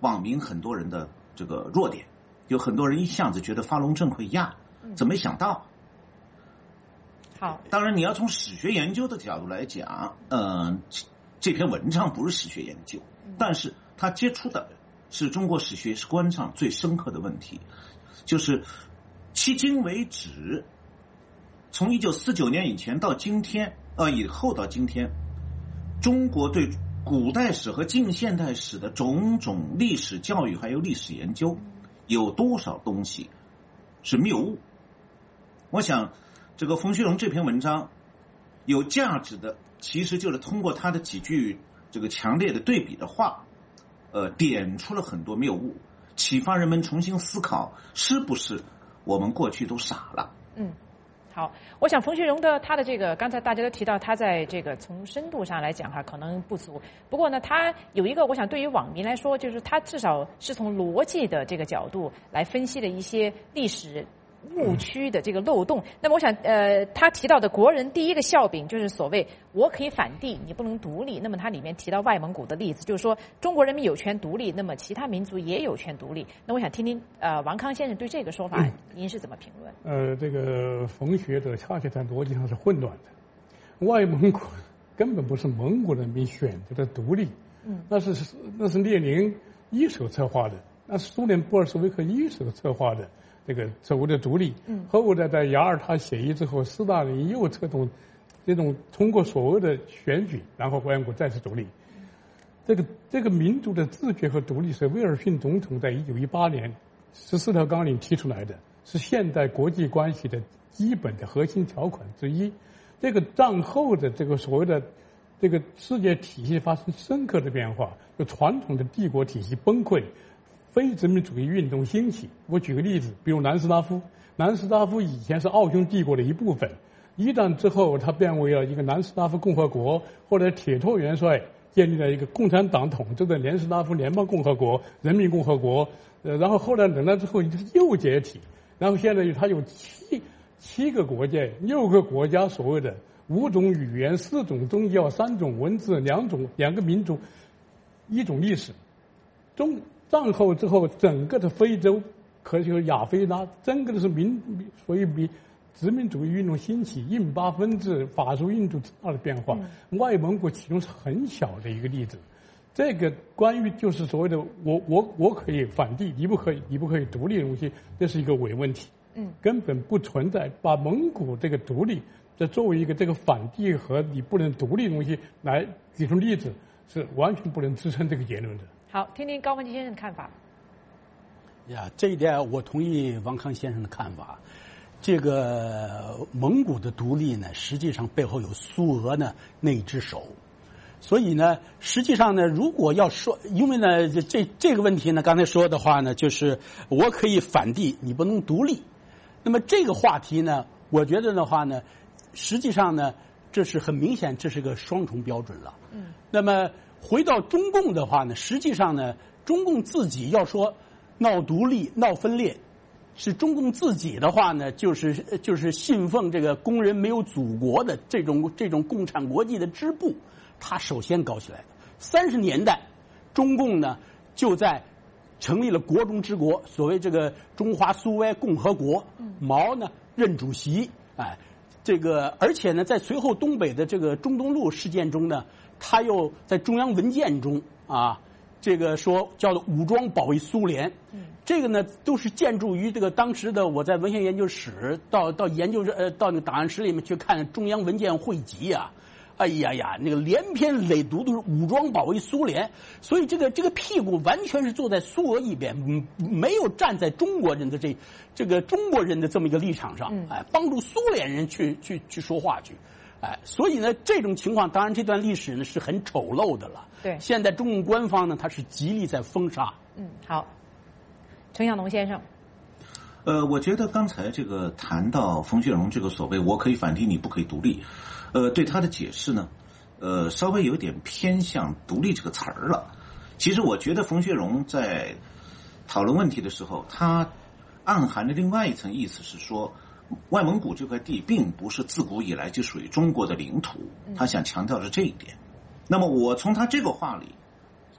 网民很多人的这个弱点，有很多人一下子觉得发龙镇会压，怎么没想到？ 好， 当然你要从史学研究的角度来讲，嗯、呃，这篇文章不是史学研究，但是它接触的是中国史学史观上最深刻的问题，就是迄今为止，从一九四九年以前到今天，呃，以后到今天，中国对古代史和近现代史的种种历史教育还有历史研究，有多少东西是谬误？我想。这个冯学荣这篇文章有价值的，其实就是通过他的几句这个强烈的对比的话，呃，点出了很多谬误，启发人们重新思考，是不是我们过去都傻了？ 嗯，好，我想冯学荣的他的这个，刚才大家都提到，他在这个从深度上来讲哈，可能不足。不过呢，他有一个，我想对于网民来说，就是他至少是从逻辑的这个角度来分析了一些历史误区的这个漏洞。那么我想呃他提到的国人第一个笑柄就是所谓我可以反帝你不能独立，那么他里面提到外蒙古的例子，就是说中国人民有权独立，那么其他民族也有权独立。那我想听听呃王康先生对这个说法、嗯、您是怎么评论？ 呃这个冯学的恰恰在逻辑上是混乱的，外蒙古根本不是蒙古人民选择的独立，嗯，那是那是列宁一手策划的，那是苏联布尔什维克一手策划的这个所谓的独立，嗯，后来在雅尔塔协议之后，斯大林又策动这种通过所谓的选举，然后外蒙古再次独立。这个这个民族的自觉和独立是威尔逊总统在一九一八年十四条纲领提出来的，是现代国际关系的基本的核心条款之一。这个战后的这个所谓的这个世界体系发生深刻的变化，就传统的帝国体系崩溃。非殖民主义运动兴起，我举个例子，比如南斯拉夫，南斯拉夫以前是奥匈帝国的一部分，一战之后它变为了一个南斯拉夫共和国，后来铁托元帅建立了一个共产党统治的南斯拉夫联邦共和国、人民共和国，呃，然后后来冷战之后又解体，然后现在它有七七个国界、六个国家，所谓的五种语言、四种宗教、三种文字、两种两个民族、一种历史，中。战后之后，整个的非洲，可以说亚非拉，整个的是民，所以比殖民主义运动兴起，印巴分治、法属印度大的变化。嗯、外蒙古其中是很小的一个例子。这个关于就是所谓的我我我可以反帝，你不可以，你不可以独立的东西，这是一个伪问题。嗯，根本不存在把蒙古这个独立，这作为一个这个反帝和你不能独立的东西来举出例子，是完全不能支撑这个结论的。 好，听听高文基先生的看法。 呀，这一点我同意王康先生的看法。这个蒙古的独立呢，实际上背后有苏俄呢那一只手。所以呢，实际上呢，如果要说，因为呢，这这个问题呢，刚才说的话呢，就是我可以反帝，你不能独立。那么这个话题呢，我觉得的话呢，实际上呢，这是很明显，这是个双重标准了。嗯。那么。回到中共的话呢，实际上呢，中共自己要说闹独立、闹分裂，是中共自己的话呢，就是就是信奉这个工人没有祖国的这种这种共产国际的支部，他首先搞起来的。三十年代，中共呢就在成立了国中之国，所谓这个中华苏维埃共和国，毛呢任主席，哎，这个而且呢，在随后东北的这个中东路事件中呢。他又在中央文件中啊，这个说叫做武装保卫苏联，嗯，这个呢都是建筑于这个当时的我在文献研究室到到研究呃到那个档案室里面去看中央文件汇集啊，哎呀呀，那个连篇累牍都是武装保卫苏联，所以这个这个屁股完全是坐在苏俄一边，嗯，没有站在中国人的这这个中国人的这么一个立场上，哎，帮助苏联人去去去说话去。哎，所以呢，这种情况，当然这段历史呢是很丑陋的了。 对， 现在中共官方呢，它是极力在封杀。 嗯，好，陈晓农先生。 呃，我觉得刚才这个谈到冯学荣这个所谓“我可以反帝，你不可以独立”，呃，对他的解释呢，呃，稍微有点偏向“独立”这个词儿了。其实我觉得冯学荣在讨论问题的时候，他暗含的另外一层意思是说。外蒙古这块地并不是自古以来就属于中国的领土，他想强调的这一点。那么我从他这个话里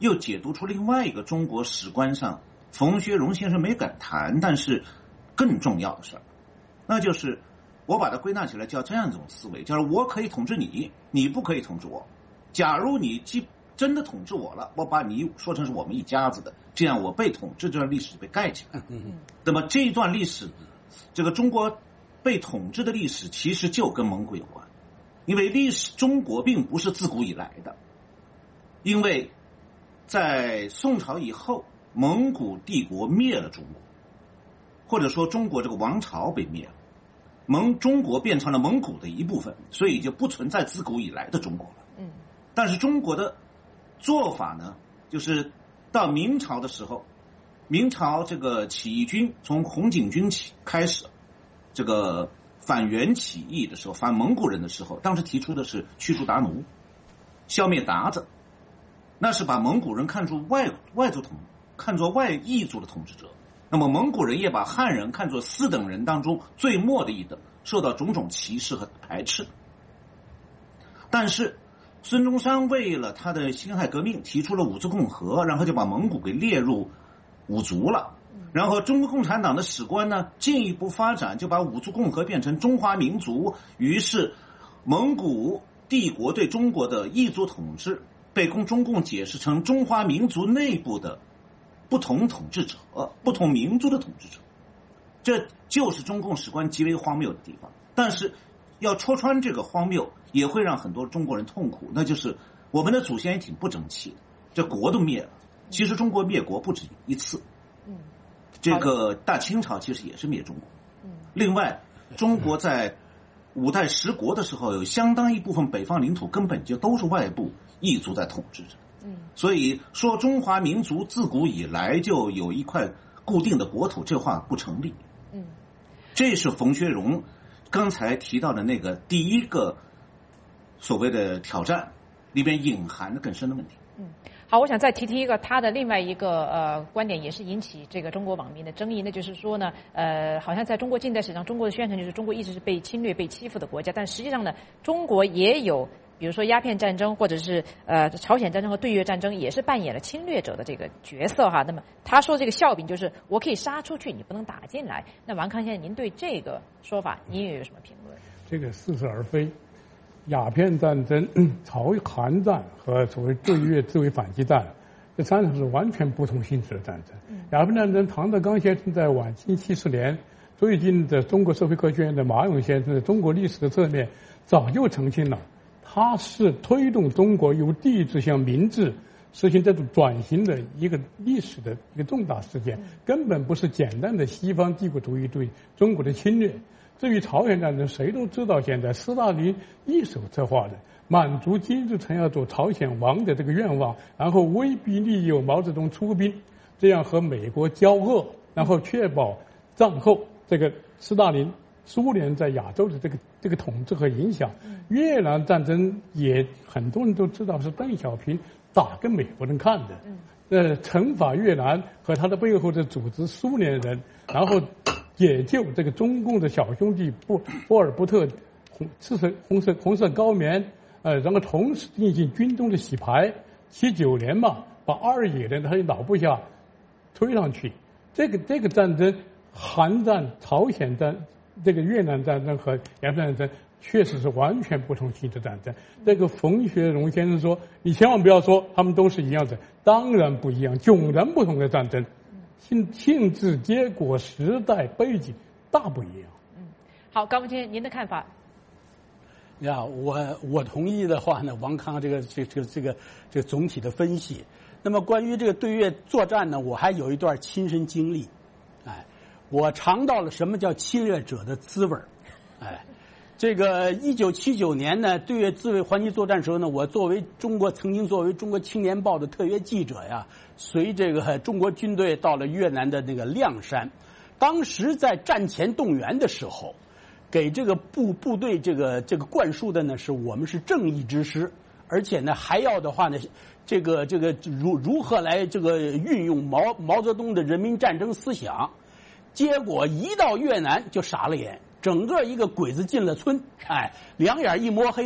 又解读出另外一个中国史观上冯学荣先生没敢谈，但是更重要的事儿，那就是我把它归纳起来叫这样一种思维，就是我可以统治你，你不可以统治我。假如你既真的统治我了，我把你说成是我们一家子的，这样我被统治这段历史被盖起来了。那么这一段历史，这个中国被统治的历史其实就跟蒙古有关，因为历史中国并不是自古以来的，因为在宋朝以后，蒙古帝国灭了中国，或者说中国这个王朝被灭了，蒙中国变成了蒙古的一部分，所以就不存在自古以来的中国了。 嗯， 但是中国的做法呢，就是到明朝的时候，明朝这个起义军从红巾军起开始，这个反元起义的时候，反蒙古人的时候，当时提出的是驱逐鞑奴，消灭鞑子，那是把蒙古人看作外外族统，看作外异族的统治者。那么蒙古人也把汉人看作四等人当中最末的一等，受到种种歧视和排斥。但是孙中山为了他的辛亥革命提出了五族共和，然后就把蒙古给列入五族了。然后中国共产党的史观呢进一步发展，就把五族共和变成中华民族，于是蒙古帝国对中国的异族统治被中共解释成中华民族内部的不同统治者，不同民族的统治者，这就是中共史观极为荒谬的地方。但是要戳穿这个荒谬，也会让很多中国人痛苦，那就是我们的祖先也挺不争气的，这国都灭了。其实中国灭国不止一次， 嗯， 这个大清朝其实也是灭中国。嗯，另外，中国在五代十国的时候，有相当一部分北方领土根本就都是外部异族在统治着。 嗯， 所以说中华民族自古以来就有一块固定的国土，这话不成立。 嗯， 这是冯学荣刚才提到的那个第一个所谓的挑战里边隐含的更深的问题。 嗯，好，我想再提提一个他的另外一个呃观点，也是引起这个中国网民的争议，那就是说呢，呃，好像在中国近代史上，中国的宣传就是中国一直是被侵略、被欺负的国家，但实际上呢，中国也有，比如说鸦片战争，或者是呃朝鲜战争和对越战争，也是扮演了侵略者的这个角色哈。那么他说这个笑柄就是我可以杀出去，你不能打进来。那王康先生，您对这个说法，您又有什么评论？ 这个似是而非。鸦片战争、朝韩战和所谓对越自卫反击战，这三场是完全不同性质的战争。鸦片战争，唐德刚先生在晚清七十年，最近的中国社会科学院的马永先生的《中国历史的侧面》早就澄清了，它是推动中国由帝制向民制实行这种转型的一个历史的一个重大事件，根本不是简单的西方帝国主义对中国的侵略。至于朝鲜战争，谁都知道，现在斯大林一手策划的，满足金日成要做朝鲜王的这个愿望，然后威逼利诱毛泽东出兵，这样和美国交恶，然后确保战后这个斯大林苏联在亚洲的这个这个统治和影响。越南战争也很多人都知道是邓小平打给美国人看的，呃，惩罚越南和他的背后的组织苏联人，然后解救这个中共的小兄弟波波尔波特红赤色红色红色高棉，呃，然后同时进行军中的洗牌。七九年嘛，把二野的他的老部下推上去。这个这个战争，韩战、朝鲜战、这个越南战争和鸦片战争，确实是完全不同性质战争。这个冯学荣先生说，你千万不要说他们都是一样的，当然不一样，迥然不同的战争。性性质、结果、时代背景大不一样。 嗯，好，高文先生，您的看法？ 呀，我我同意的话呢，王康这个这这个这个这个总体的分析。那么关于这个对越作战呢，我还有一段亲身经历，哎，我尝到了什么叫侵略者的滋味儿，哎。这个一九七九年呢，对越自卫还击作战时候呢，我作为中国曾经作为中国青年报的特约记者呀，随这个中国军队到了越南的那个谅山。当时在战前动员的时候，给这个部部队这个这个灌输的呢，是我们是正义之师，而且呢还要的话呢，这个这个如如何来这个运用毛毛泽东的人民战争思想。结果一到越南就傻了眼。整个一个鬼子进了村，哎，两眼一摸黑，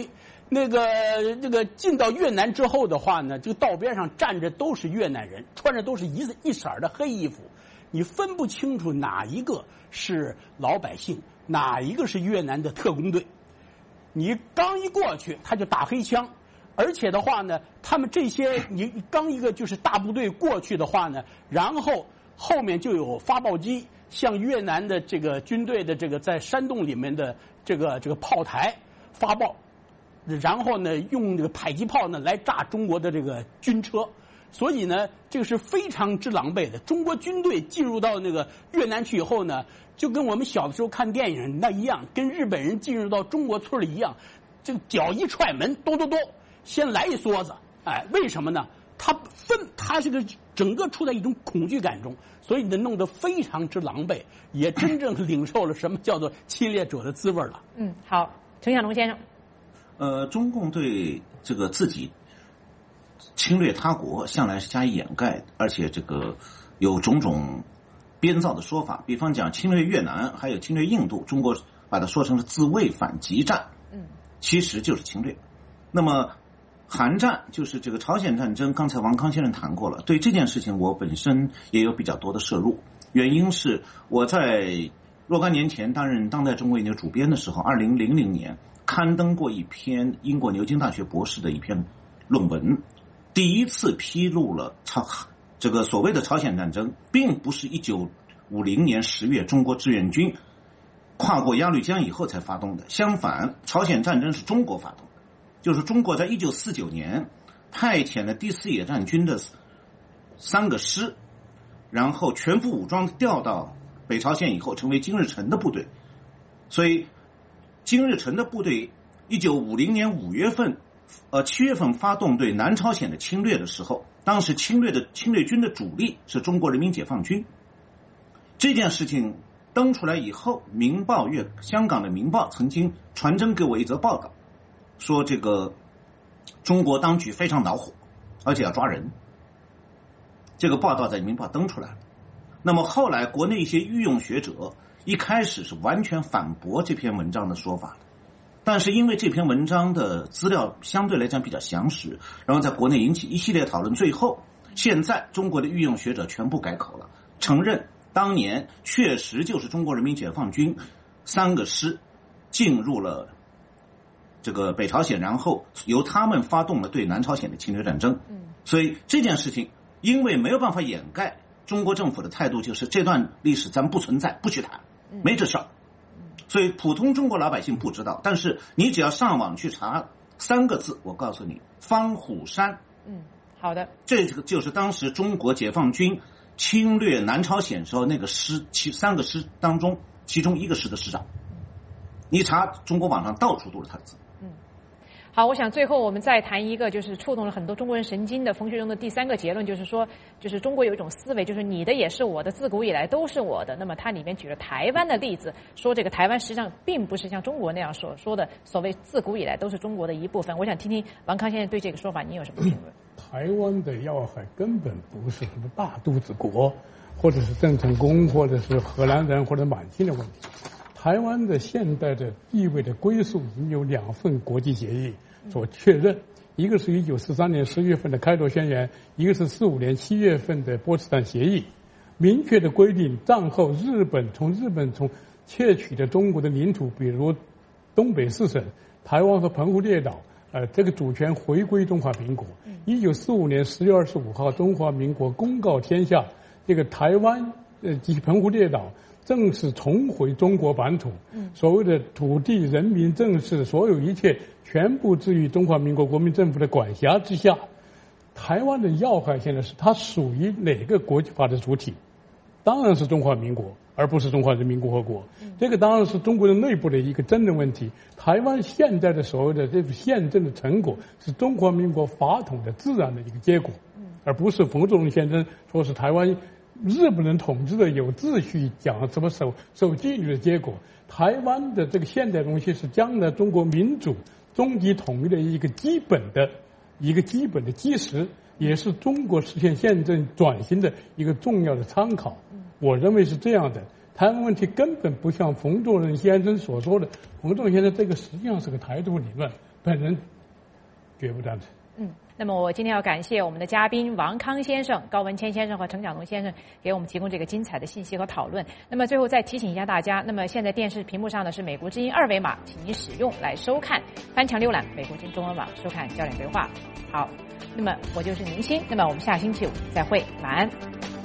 那个这个进到越南之后的话呢，这个道边上站着都是越南人，穿着都是一一色的黑衣服，你分不清楚哪一个是老百姓，哪一个是越南的特工队。你刚一过去，他就打黑枪，而且的话呢，他们这些你刚一个就是大部队过去的话呢，然后后面就有发报机向越南的这个军队的这个在山洞里面的这个这个炮台发报。然后呢，用这个迫击炮呢来炸中国的这个军车，所以呢，这个是非常之狼狈的。中国军队进入到那个越南去以后呢，就跟我们小的时候看电影那一样，跟日本人进入到中国村里一样，这个脚一踹门，咚咚咚，先来一梭子。哎，为什么呢？他分，他这个整个处在一种恐惧感中，所以呢，弄得非常之狼狈，也真正领受了什么叫做侵略者的滋味了。 嗯，好，陈小龙先生。 呃，中共对这个自己侵略他国向来是加以掩盖，而且这个有种种编造的说法，比方讲侵略越南，还有侵略印度，中国把它说成了自卫反击战，嗯，其实就是侵略。那么韩战就是这个朝鲜战争，刚才王康先生谈过了，对这件事情我本身也有比较多的涉入，原因是我在若干年前担任当代中国研究主编的时候，二零零零年刊登过一篇英国牛津大学博士的一篇论文，第一次披露了朝这个所谓的朝鲜战争并不是一九五零年十月中国志愿军跨过鸭绿江以后才发动的，相反，朝鲜战争是中国发动的，就是中国在一九四九年派遣了第四野战军的三个师，然后全副武装调到北朝鲜以后，成为金日成的部队，所以金日成的部队一九五零年五月份呃七月份发动对南朝鲜的侵略的时候，当时侵略的侵略军的主力是中国人民解放军。这件事情登出来以后，明报粤香港的明报曾经传真给我一则报道，说这个中国当局非常恼火，而且要抓人。这个报道在明报登出来了。那么后来国内一些御用学者一开始是完全反驳这篇文章的说法的，但是因为这篇文章的资料相对来讲比较详实，然后在国内引起一系列讨论，最后现在中国的御用学者全部改口了，承认当年确实就是中国人民解放军三个师进入了这个北朝鲜，然后由他们发动了对南朝鲜的侵略战争。所以这件事情因为没有办法掩盖，中国政府的态度就是这段历史咱不存在，不去谈，没这事儿。所以普通中国老百姓不知道，但是你只要上网去查三个字，我告诉你，方虎山。 嗯，好的。 这个就是当时中国解放军侵略南朝鲜时候那个师，其三个师当中其中一个师的师长。你查中国网上到处都是他的字。 好，我想最后我们再谈一个，就是触动了很多中国人神经的冯学忠的第三个结论，就是说，就是中国有一种思维，就是你的也是我的，自古以来都是我的。那么它里面举了台湾的例子，说这个台湾实际上并不是像中国那样所说的所谓自古以来都是中国的一部分。我想听听王康先生对这个说法你有什么评论？ 台湾的要害根本不是什么大肚子国，或者是郑成功，或者是荷兰人或者满清的问题。台湾的现代的地位的归属已经有两份国际协议所确认，一个是一九四三年十月份的开罗宣言，一个是四五年七月份的波茨坦协议，明确的规定战后日本从日本从窃取的中国的领土，比如东北四省、台湾和澎湖列岛，呃，这个主权回归中华民国。一九四五年十月二十五号，中华民国公告天下，这个台湾呃及澎湖列岛正式重回中国版图，所谓的土地、人民、政事，所有一切全部置于中华民国国民政府的管辖之下。台湾的要害现在是它属于哪个国际法的主体？当然是中华民国，而不是中华人民共和国。这个当然是中国的内部的一个争论问题。台湾现在的所谓的这个宪政的成果，是中华民国法统的自然的一个结果，而不是冯仲荣先生说是台湾日本人统治的有秩序，讲什么守守纪律的结果。台湾的这个现代东西是将来中国民主终极统一的一个基本的一个基本的基石，也是中国实现宪政转型的一个重要的参考。我认为是这样的。台湾问题根本不像冯仲仁先生所说的，冯仲仁先生这个实际上是个台独理论，本人绝不赞成。 嗯，那么我今天要感谢我们的嘉宾王康先生、高文谦先生和陈晓东先生给我们提供这个精彩的信息和讨论。那么最后再提醒一下大家，那么现在电视屏幕上的是美国之音二维码，请您使用来收看，翻墙浏览美国之音中文网收看焦点对话。好，那么我就是宁鑫，那么我们下星期五再会，晚安。